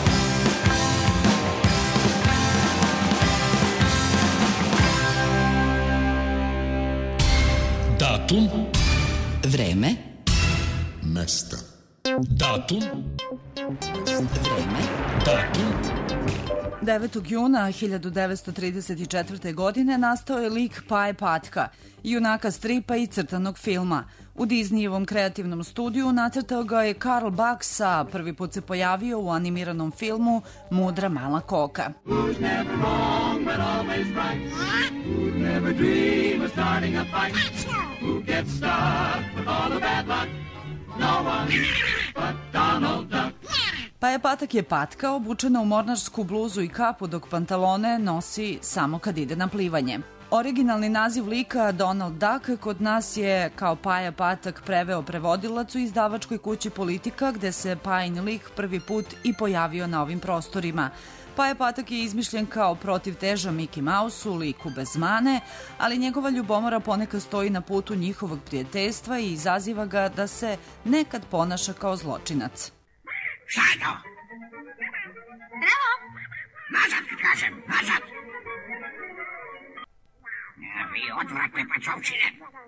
Datum, vreme, mesta. Datum, vreme, datum. devetog juna hiljadu devetsto trideset četvrte. godine nastao je lik Paje Patka, junaka stripa i crtanog filma. U Disneyevom kreativnom studiju nacrtao ga je Carl Barks, a prvi put se pojavio u animiranom filmu Mudra mala koka. Who's never wrong but always right? Who'd never dream of starting a fight? Who gets stuck with all the bad luck? No one but Donald Duck. Paja Patak je patka obučena u mornarsku bluzu i kapu, dok pantalone nosi samo kad ide na plivanje. Originalni naziv lika Donald Duck kod nas je kao Paja Patak preveo prevodilac u izdavačkoj kući Politika, gde se Pajin lik prvi put i pojavio na ovim prostorima. Paja Patak je izmišljen kao protivteža Mickey Mouse-u, liku bez mane, ali njegova ljubomora ponekad stoji na putu njihovog prijateljstva i izaziva ga da se nekad ponaša kao zločinac. Šta je to? Evo. Nazad ti kažem, nazad. Vi odvratne pacovčine.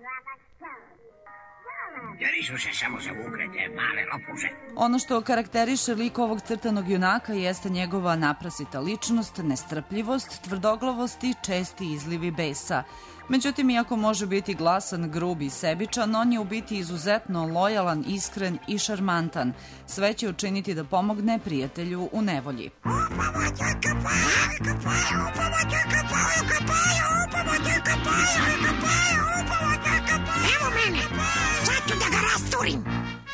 Nisu se samo zavukrete, male lopuže. Ono što karakteriše lik ovog crtanog junaka jeste njegova naprasita ličnost, nestrpljivost, tvrdoglavost i česti izlivi besa. Međutim, iako može biti glasan, grub i sebičan, on je u biti izuzetno lojalan, iskren i šarmantan. Sve će učiniti da pomogne prijatelju u nevolji. Evo mene, sad ću da ga rasturim.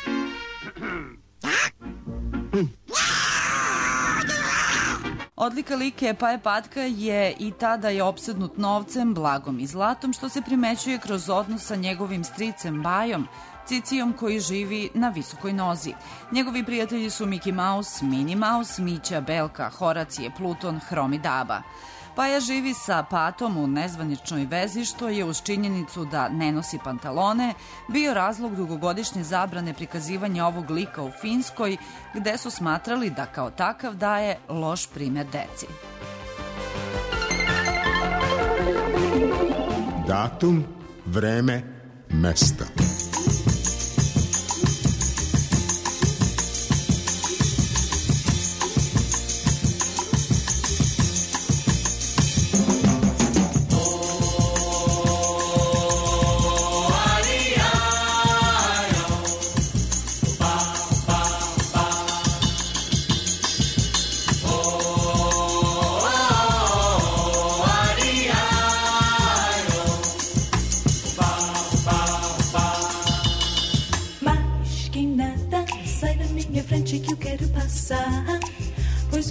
Odlika like Paje Patka je i tada je opsednut novcem, blagom i zlatom, što se primećuje kroz odnos sa njegovim stricem Bajom, Cicijom koji živi na visokoj nozi. Njegovi prijatelji su Mickey Mouse, Minnie Mouse, Mića, Belka, Horacije, Pluton, Hrom i Daba. Paja živi sa Patom u nezvaničnoj vezi, što je uz činjenicu da ne nosi pantalone bio razlog dugogodišnje zabrane prikazivanja ovog lika u Finskoj, gde su smatrali da kao takav daje loš primer deci. Datum, vreme, mesta.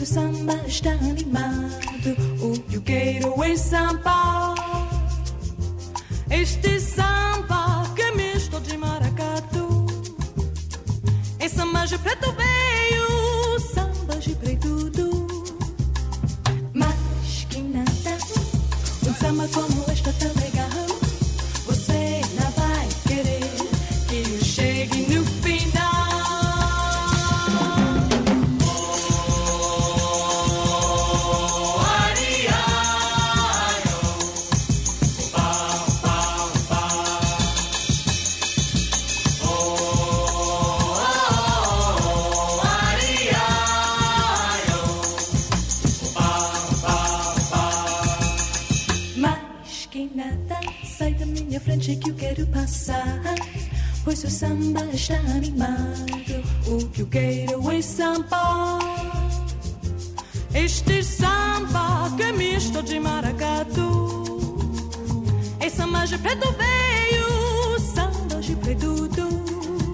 Pois o samba está animado, o gateway samba. Este samba que é misto de maracatu. É samba de preto veio, samba de preto do. Mas que nada, um samba como este é tão legal. Você não vai querer que eu chegue no final. Sai da minha frente que eu quero passar, pois o samba está animado, o que eu quero é samba. Este samba que é misto de maracatu. É samba de preto veio, samba de preto do.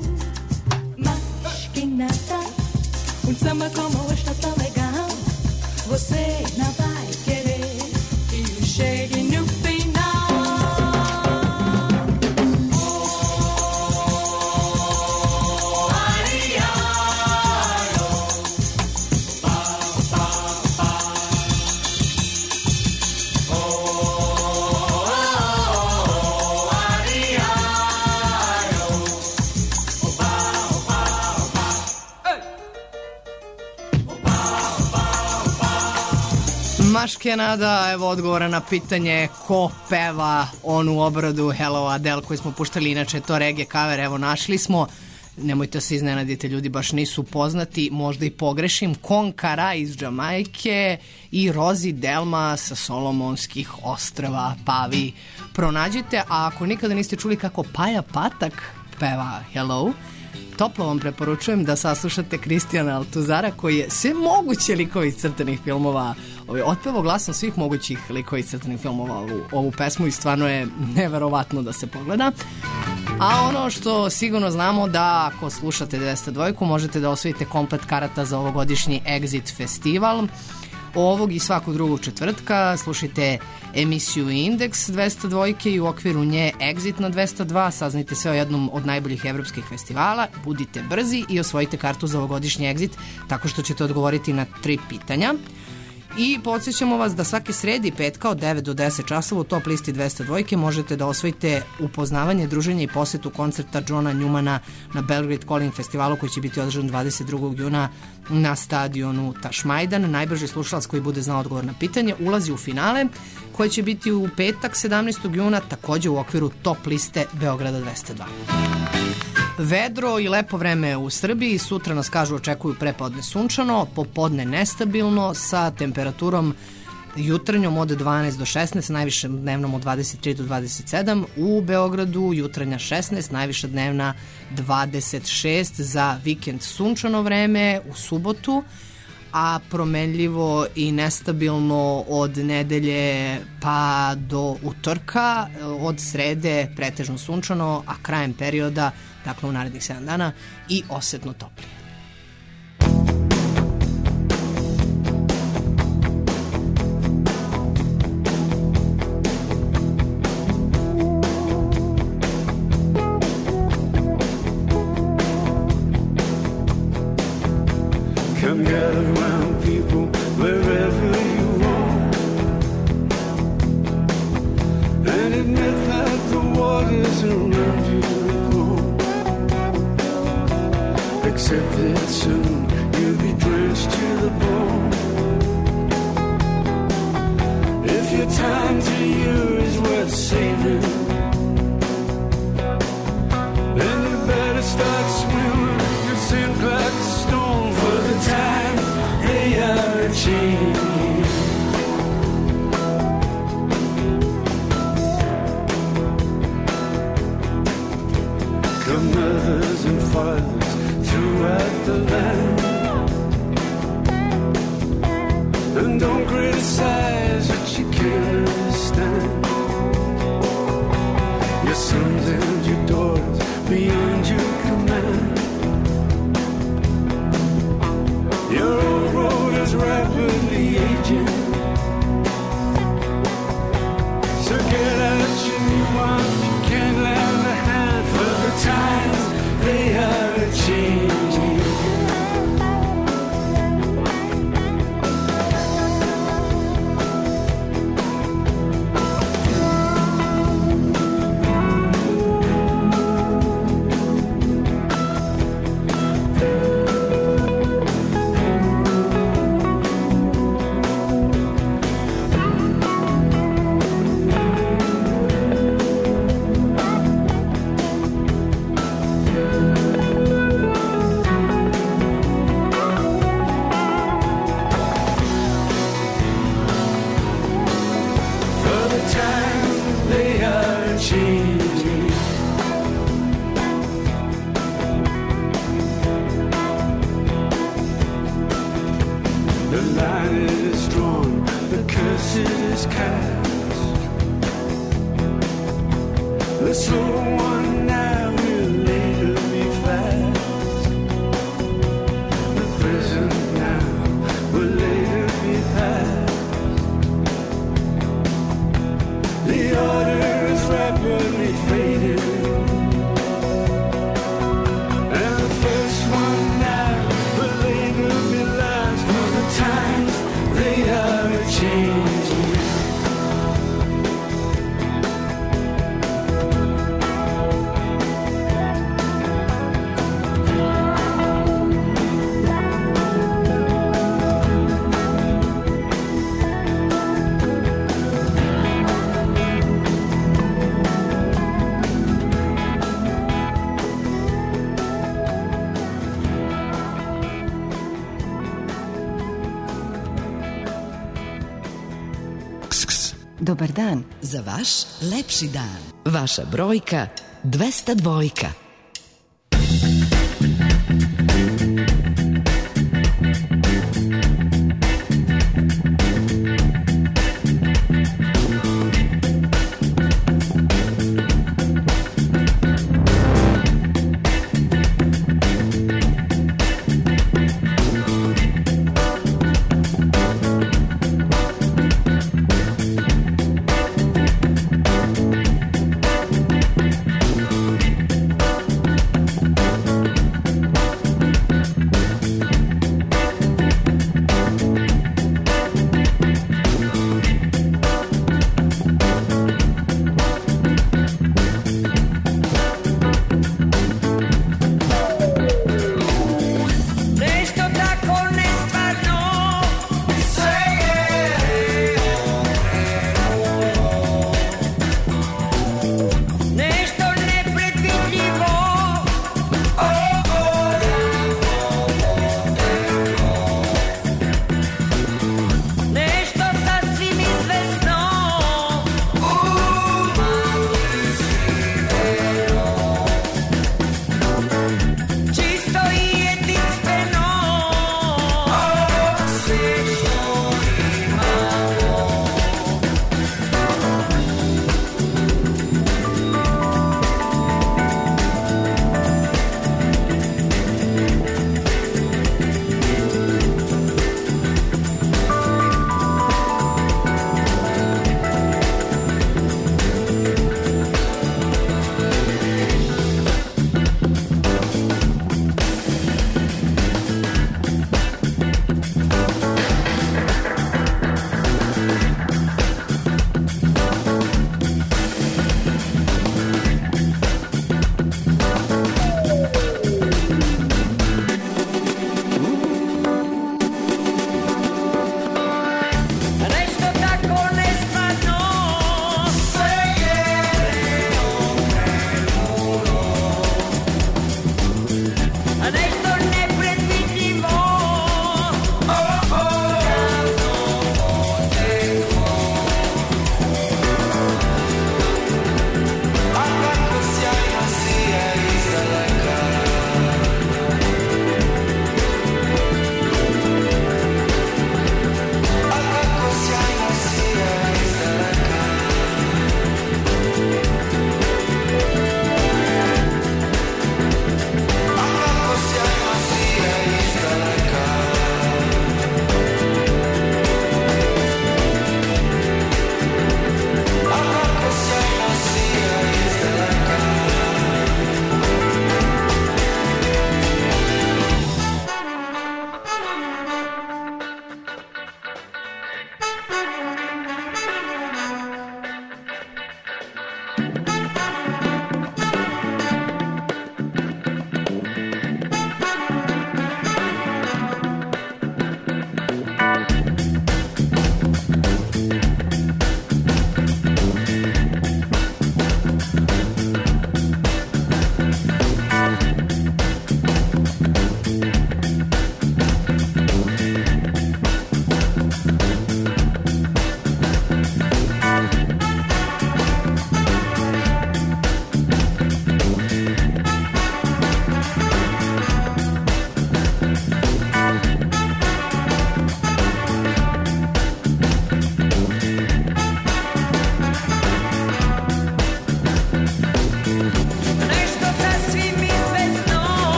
Mas que nada, um samba como este é tão legal. Você não vai querer que eu chegue no final. Maške nada, evo odgovora na pitanje ko peva onu obradu Hello Adele koju smo puštali, inače to reggae cover, evo našli smo, nemojte se iznenadite, ljudi baš nisu poznati, možda i pogrešim, Konkara iz Džamajke i Rozi Delma sa Solomonskih ostrava, pa vi pronađite, a ako nikada niste čuli kako Paja Patak peva Hello, toplo vam preporučujem da saslušate Kristijana Altuzara koji je sve moguće likove iz crtanih filmova otpevao glasom svih mogućih likova iz crtanih filmova ovu, ovu pesmu i stvarno je neverovatno da se pogleda. A ono što sigurno znamo da ako slušate dvesta dva možete da osvojite komplet karata za ovogodišnji Exit festival. Ovog i svakog drugog četvrtka slušajte emisiju Indeks dvesta dva i u okviru nje Exit na dvesta dva, saznajte sve o jednom od najboljih evropskih festivala, budite brzi i osvojite kartu za ovogodišnji Exit tako što ćete odgovoriti na tri pitanja. I podsjećamo vas da svake sredi i petka od devet do deset časova u top listi dvesta dva možete da osvojite upoznavanje, druženje i posetu koncerta Johna Newmana na Belgrade Calling festivalu koji će biti održan dvadeset drugog juna na stadionu Tašmajdan. Najbrži slušalac koji bude znao odgovor na pitanje ulazi u finale koje će biti u petak sedamnaestog juna takođe u okviru top liste Beograda dvesta dva. Vedro i lepo vreme u Srbiji, sutra nas kažu očekuju prepodne sunčano, popodne nestabilno sa temperaturom jutranjom od dvanaest do šesnaest, najviše dnevnom od dvadeset tri do dvadeset sedam, u Beogradu jutranja šesnaest, najviša dnevna dvadeset šest, za vikend sunčano vreme u subotu, a promenljivo i nestabilno od nedelje pa do utorka, od srede pretežno sunčano, a krajem perioda, dakle u narednih sedam dana, i osetno toplije. Come gather round people wherever you want, and admit that the waters around you are cold. Accept that soon you'll be drenched to the bone. If your time to you is worth saving, then you better start swimming. You sink like a stone for the time they are changing. Come mothers and fathers throughout the land, and don't criticize what you can't understand. Your sons and your daughters beyond your command. Your old road is right The slow one now will later be fast. The present now will later be past. The order is rapidly fading. And the first one now will later be last. For the times they are changing. Dobar dan. Za vaš lepši dan. Vaša brojka dvesta dvojka.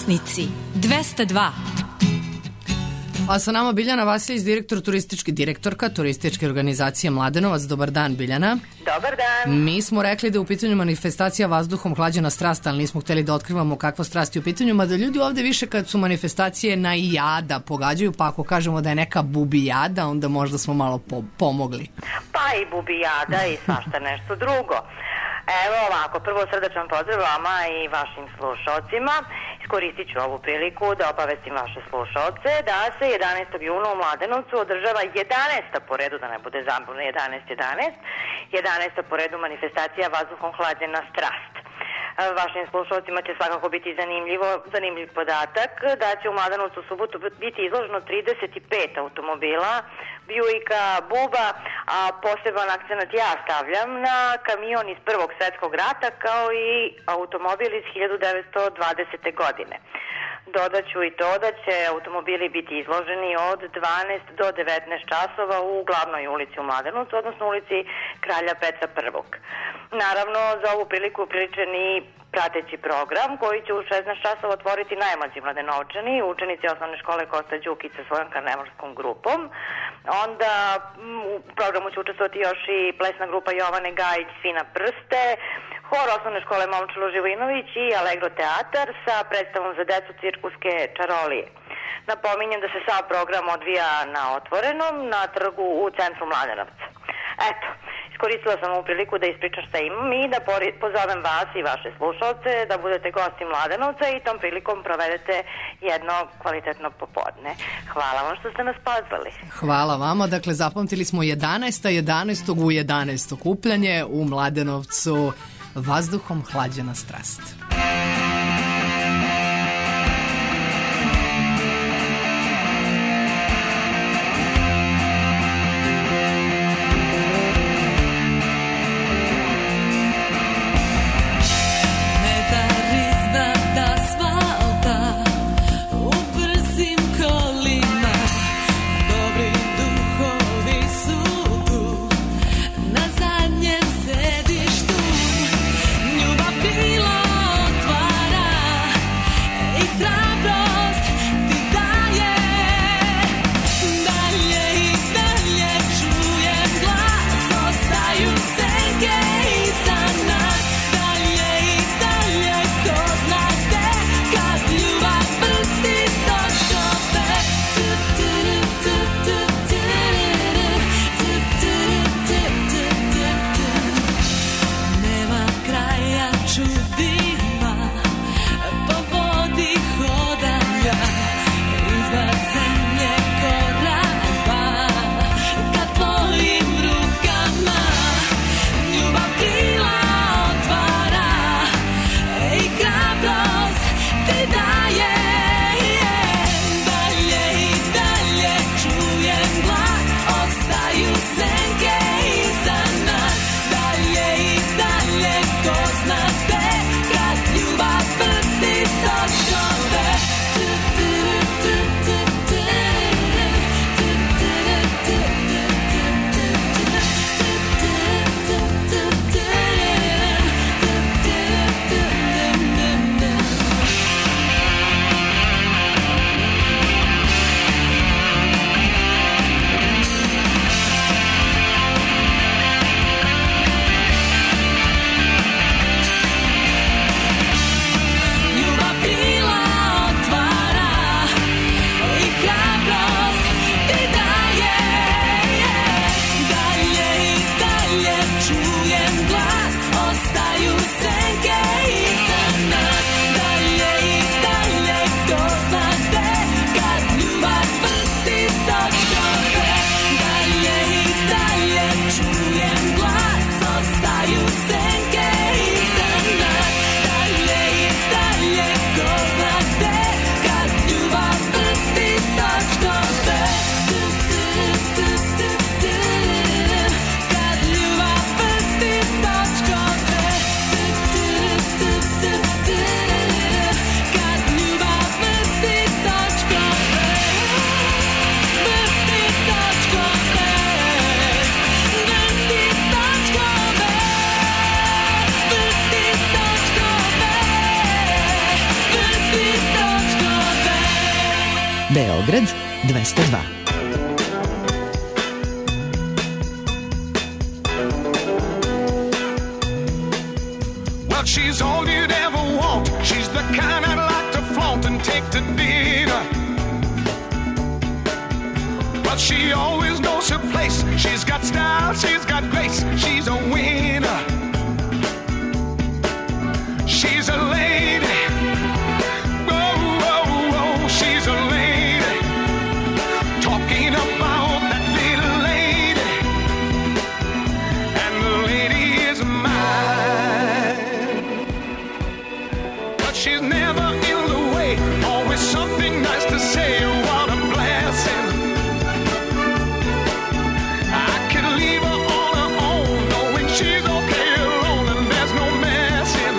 Pesnici dvesta dva. A sa nama Biljana Vasiljić, direktor turistički, direktorka turističke organizacije Mladenovac. Dobar dan, Biljana. Dobar dan. Mi smo rekli da je u pitanju manifestacija vazduhom hlađena strast, ali nismo hteli da otkrivamo kakva strast je u pitanju, mada ljudi ovde više kad su manifestacije na jada pogađaju, pa ako kažemo da je neka bubijada, onda možda smo malo po pomogli. Pa i bubijada i svašta nešto drugo. Evo ovako, prvo srdačan pozdrav vama i vašim slušalcima. Iskoristit ću ovu priliku da obavestim vaše slušalce da se jedanaestog juna u Mladenovcu održava jedanaesta po redu, da ne bude zabune, jedanaest jedanaest, jedanaesta po redu manifestacija vazduhom hlađena strast. Vašim slušalcima će svakako biti zanimljivo, zanimljiv podatak da će u Mladenovcu u subotu biti izloženo trideset pet automobila, Buicka, Buba, a poseban akcenat ja stavljam na kamion iz Prvog svetskog rata kao i automobil iz hiljadu devetsto dvadesete. godine. Dodaću i to da će automobili biti izloženi od dvanaest do devetnaest časova u glavnoj ulici u Mladenovcu, odnosno ulici Kralja Petra prvog. Naravno, za ovu priliku priličen i prateći program koji će u šesnaest časova otvoriti najmlađi Mladenovčani, učenici osnovne škole Kosta Đukić sa svojom karnevalskom grupom. Onda u programu će učestvovati još i plesna grupa Jovane Gajić, Svina prste, hor osnovne škole Momčilo Živojinović i Allegro teatar sa predstavom za decu cirkuske čarolije. Napominjem da se sav program odvija na otvorenom, na trgu u centru Mladenovca. Eto, iskoristila sam ovu priliku da ispričam šta imam i da pozovem vas i vaše slušalce da budete gosti Mladenovca i tom prilikom provedete jedno kvalitetno popodne. Hvala vam što ste nas pozvali. Hvala vama, dakle zapamtili smo jedanaesta jedanaestog u jedanaest okupljanje u Mladenovcu, vazduhom hlađena strast. Ljubav bila Beograd dvesta dva. Well, she's all you'd ever want. She's the kind I'd like to flaunt and take to dinner. But she always knows her place. She's got style, she's got grace. She's a winner. She's a lady. Whoa, whoa, whoa, she's a lady. Talking about that little lady. And the lady is mine. But she's never in the way. Always something nice to say. What a blessing. I could leave her on her own, knowing she's okay alone and there's no messing.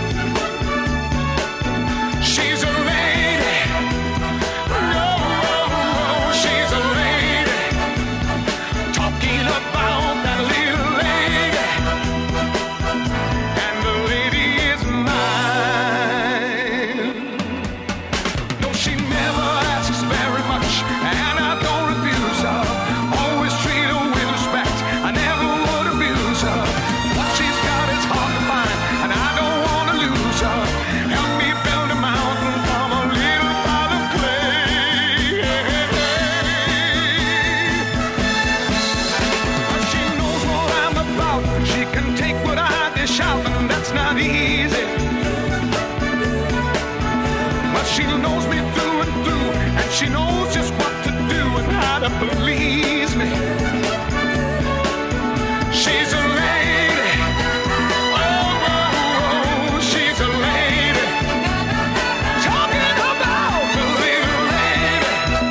She's a lady. Oh, oh, oh, she's a lady. Talking about that little lady. And the lady is mine. No, she never asks very much, and I don't refuse her. Always treat her with respect. I never would abuse her. What she's got is hard to find, and I don't want to lose her. Help me build a mountain from a little pile of clay. But she knows what I'm about. She can take what I dish out, and that's not easy. But she knows me through and through, and she knows just what to do and how to please me. She's a lady. Oh, oh, oh, she's a lady. Talking about the little lady.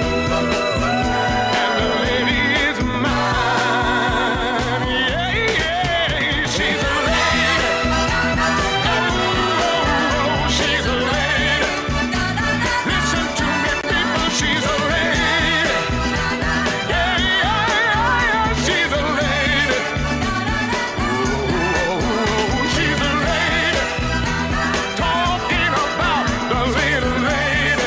And the lady is mine. Yeah, yeah, she's a lady. Oh, oh, oh, she's a lady. Listen to me, people, she's a lady. Yeah, yeah, yeah, she's a lady. Oh, she's a lady. Talking about the little lady.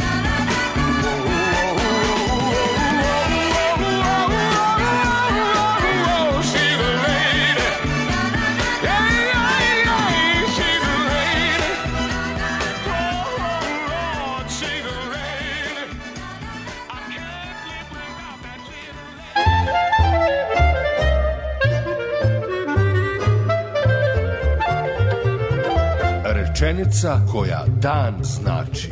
Oh, she's a lady. Yeah, yeah, yeah, she's a lady. Oh, Lord, she's a lady. I can't live without that Rečenica koja dan znači.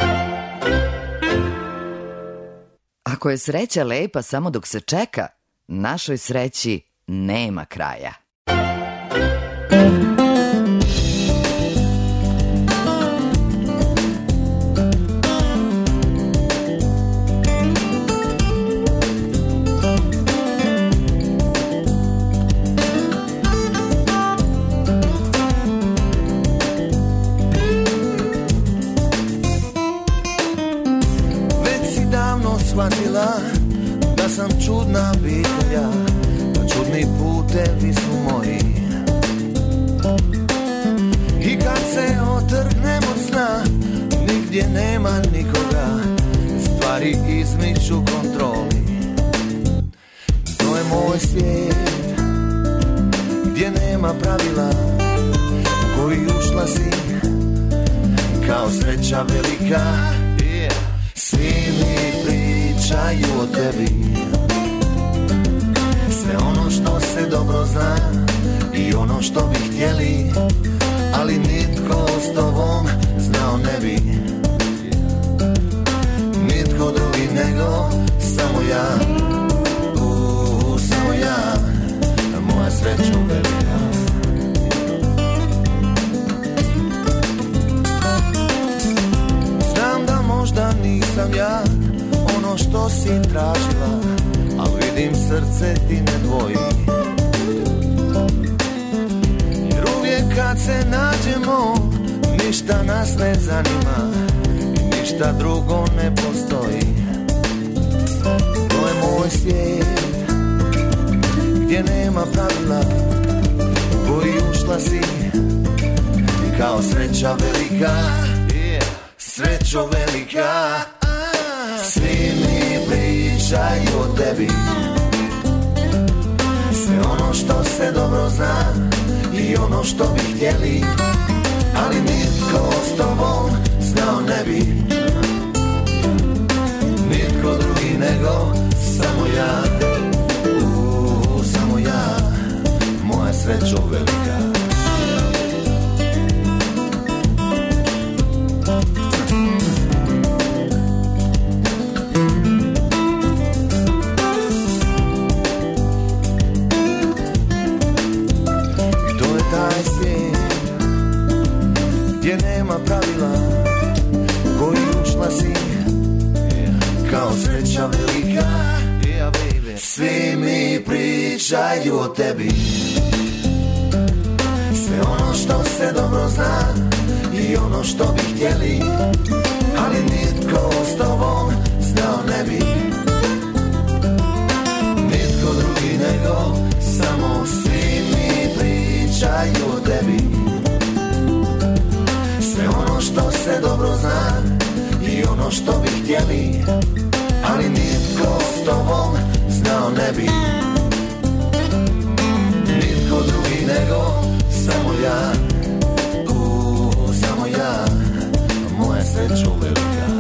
Ako je sreća lepa samo dok se čeka, našoj sreći nema kraja. Već si davno shvatila da sam čudna bitka ja, da čudni putevi su moji. I kad se otrgnem od sna, nigdje nema nikoga, stvari izmiču kontroli. To je moj svijet, gdje nema pravila, u koji ušla si kao sreća velika. Svi mi pričaju o tebi, sve ono što se dobro zna i ono što bi htjeli, ali nitko s tobom znao ne bi. Nitko drugi nego samo ja, u, samo ja, moja sreća velika. Znam da možda nisam ja ono što si tražila, a vidim srce ti ne dvoji. Jer uvijek kad se nađemo, ništa nas ne zanima i ništa drugo ne postoji. To je moj svijet, gdje nema pravila, u koji ušla si kao sreća velika. Srećo velika, svi pričaju o tebi. Sve ono što se dobro zna i ono što bi htjeli, ali nitko s tobom znao ne bi. Nitko drugi nego samo ja. Uuu, samo ja, moja srećo velika. Gdje nema pravila, u koji ušla si kao sreća velika. Svi mi pričaju o tebi, sve ono što se dobro zna i ono što bi htjeli, ali nitko s tobom znao ne bi. Nitko drugi nego samo svi mi pričaju o tebi. Sve ono što se dobro zna i ono što bi htjeli, ali nitko s tobom znao ne bi. Nitko drugi nego samo ja. Uuu, samo ja, moja srećo velika.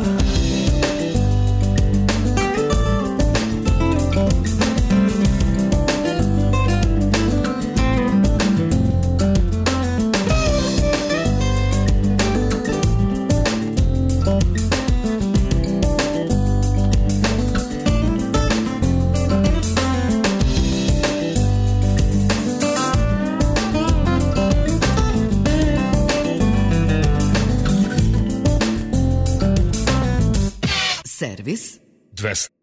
Servis dvesta.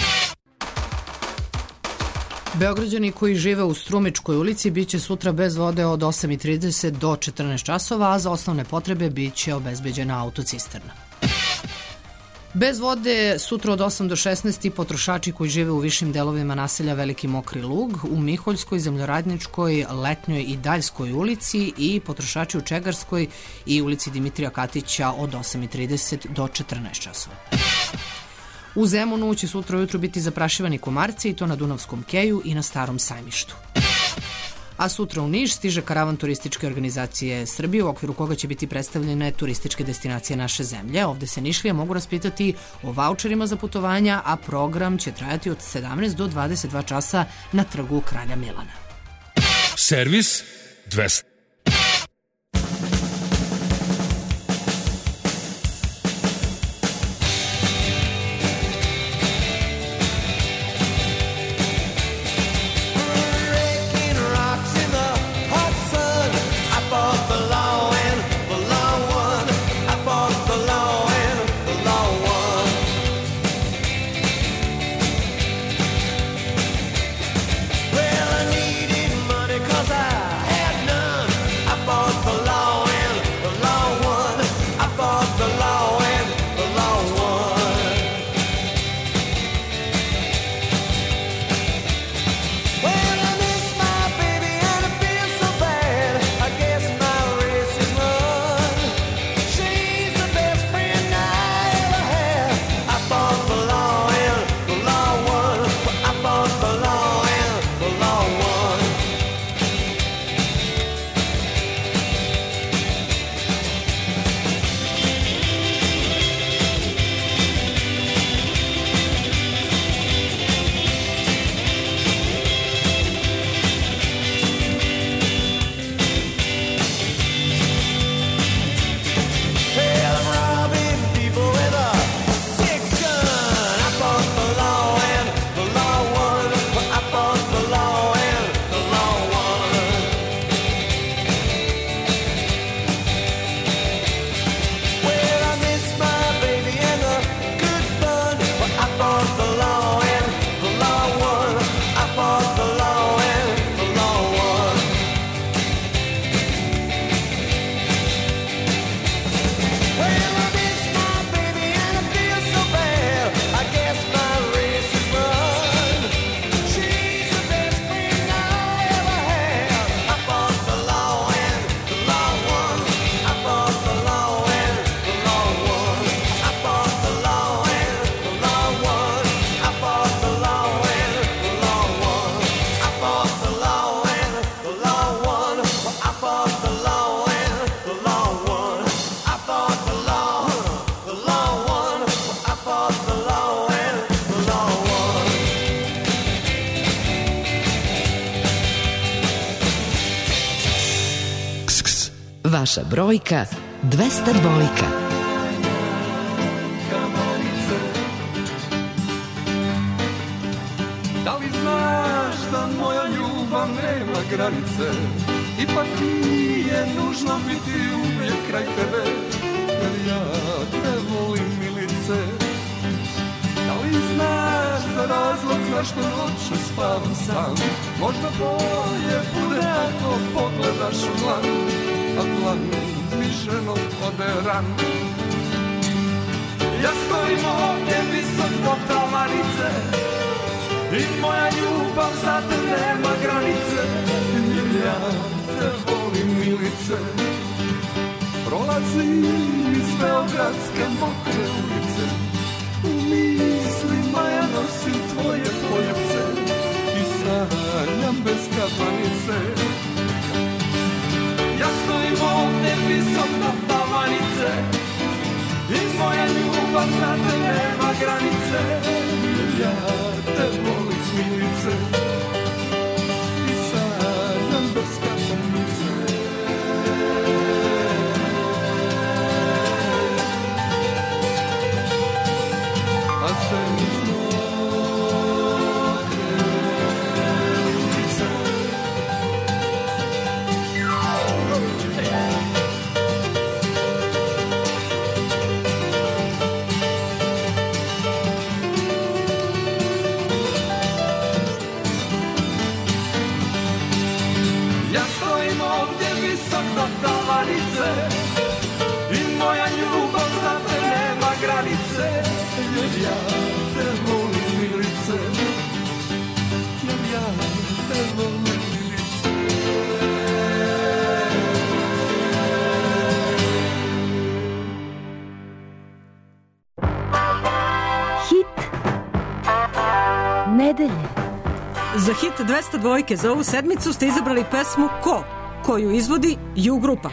Beograđani koji žive u Strumičkoj ulici biće sutra bez vode od osam i trideset do četrnaest časova, a za osnovne potrebe biće obezbeđena autocisterna. Bez vode sutra od osam do šesnaest i potrošači koji žive u višim delovima naselja Veliki Mokri Lug, u Miholjskoj, Zemljoradničkoj, Letnjoj i Daljskoj ulici i potrošači u Čegarskoj i ulici Dimitrija Katića od osam i trideset do četrnaest časova. U Zemunu će sutra ujutru biti zaprašivani komarci i to na Dunavskom keju i na Starom sajmištu. A sutra u Niš stiže karavan turističke organizacije Srbije u okviru koga će biti predstavljene turističke destinacije naše zemlje. Ovde se Nišlije mogu raspitati o vaučerima za putovanja, a program će trajati od sedamnaest do dvadeset dva časa na trgu Kralja Milana. Servis dvesta. Well, I needed money 'cause I had none. Vaša brojka dvesta dva. Da li znaš da moja ljubav nema granice? Ipak nije nužno biti uvijek kraj tebe, jer ja te volim, milice. Da li znaš za razlog zašto noću spavam sam? Možda bolje bude ako pogledaš u dlan, a dlan mi ženo oderan. Ja stojim ovdje visok do tavanice i moja ljubav za te nema granice, jer ja te volim, milice. Prolazim iz beogradske mokre ulice, u mislima ja nosim tvoje poljubce i sanjam bez kafanice. Ja stojim ovdje visok do tavanice i moja ljubav za te nema granice, jer ja te volim, milice, i sanjam bez kafanice. A sve mi i moja ljubav za te nema granice, jer ja te volim, milice, jer ja te volim, milice. Hit nedelje. Za hit dvesta dva za ovu sedmicu ste izabrali pesmu Ko, koju izvodi U grupa.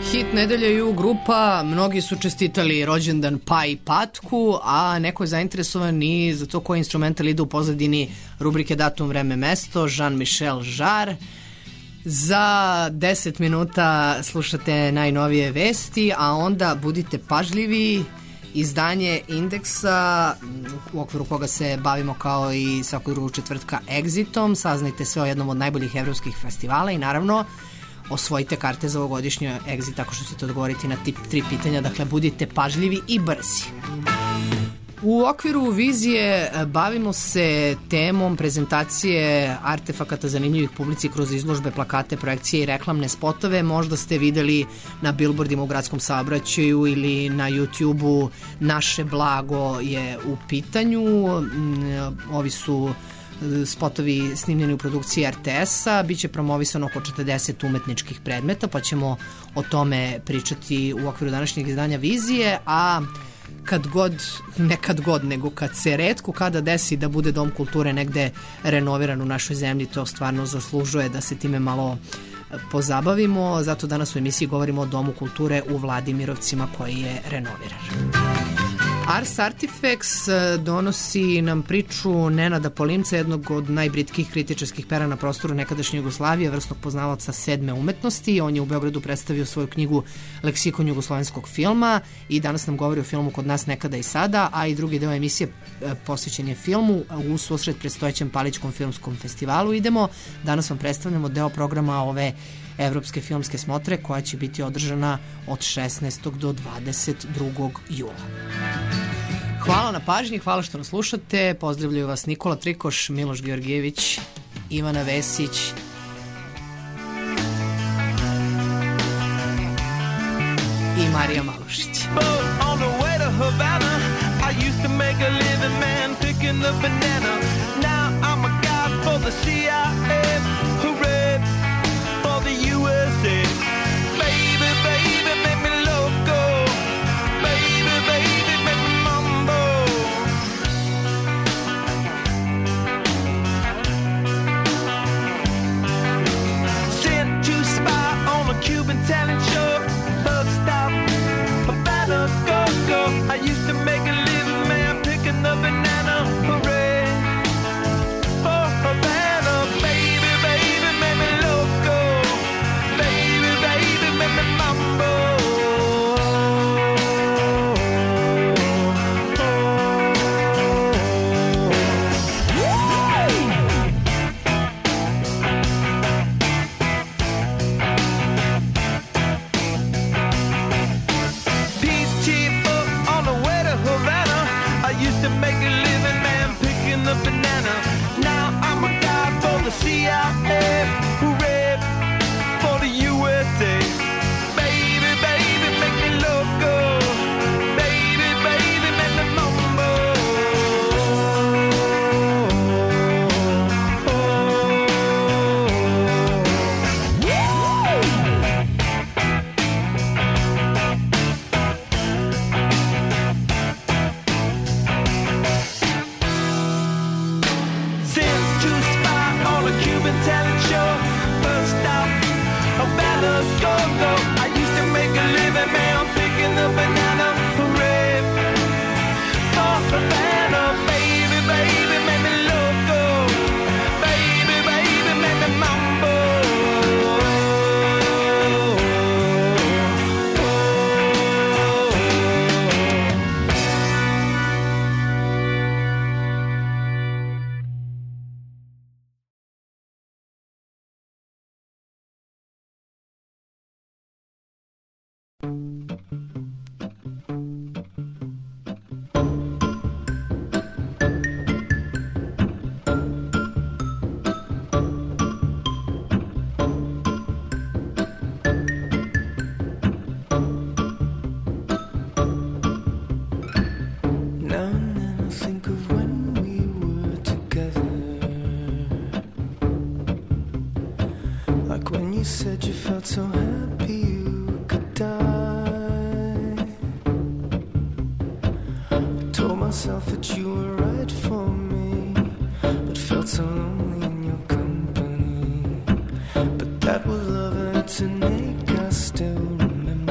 Hit nedelje ju grupa, mnogi su čestitali rođendan pa i patku, a neko je zainteresovan i za to koji instrumental ide u pozadini rubrike Datum, vreme, mesto, Jean-Michel Jarre. Za deset minuta slušate najnovije vesti, a onda budite pažljivi. Izdanje Indeksa, u okviru koga se bavimo kao i svakog drugog četvrtka Exitom, saznajte sve o jednom od najboljih evropskih festivala i naravno osvojite karte za ovogodišnji Exit tako što ćete odgovoriti na tip tri pitanja, dakle budite pažljivi i brzi. U okviru vizije bavimo se temom prezentacije artefakata zanimljivih publici kroz izložbe, plakate, projekcije i reklamne spotove. Možda ste videli na billboardima u gradskom saobraćaju ili na YouTube-u Naše blago je u pitanju. Ovi su spotovi snimljeni u produkciji R T S-a, biće promovisano oko četrdeset umetničkih predmeta, pa ćemo o tome pričati u okviru današnjeg izdanja vizije, a kad god, ne kad god, nego kad se retko kada desi da bude Dom kulture negde renoviran u našoj zemlji, to stvarno zaslužuje da se time malo pozabavimo, zato danas u emisiji govorimo o Domu kulture u Vladimirovcima koji je renoviran. Ars Artifacts donosi nam priču Nenada Polimca, jednog od najbritkih kritičarskih pera na prostoru nekadašnje Jugoslavije, vrsnog poznavaoca sedme umetnosti. On je u Beogradu predstavio svoju knjigu Leksikon jugoslovenskog filma i danas nam govori o filmu Kod nas nekada i sada, a i drugi deo emisije posvećen je filmu u susret predstojećem Palićkom filmskom festivalu. Idemo, danas vam predstavljamo deo programa ove Evropske filmske smotre koja će biti održana od šesnaestog do dvadeset drugog jula. Hvala na pažnji, hvala što nas slušate. Pozdravljaju vas Nikola Trikoš, Miloš Georgijević, Ivana Vesić i Marija Malušić. Cuban talent show, bus stop, Havana, go, go. I used to make a living, man, picking the banana, hooray. Oh, Havana, baby, baby, make me loco. Baby, baby, make me mambo. To make a living, man, picking the banana. Now I'm a guy for the C I A, hooray for the U S A. Baby, baby, make me loco. Baby, baby, make me mambo. Talent show, first stop, Havana, go, go. I used to make a living, man, picking the banana, hooray. Oh, Havana, baby, baby, make me loco. Baby, baby, make me mambo. You said you felt so happy you could die. I told myself that you were right for me, but felt so lonely in your company. But that was love and it's an ache I still remember.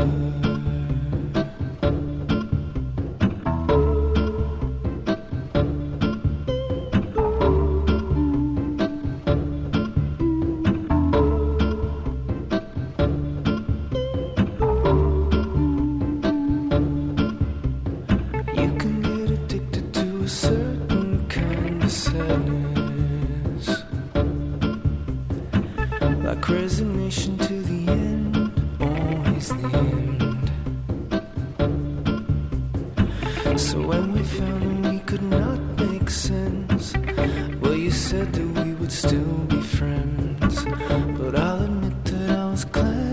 class.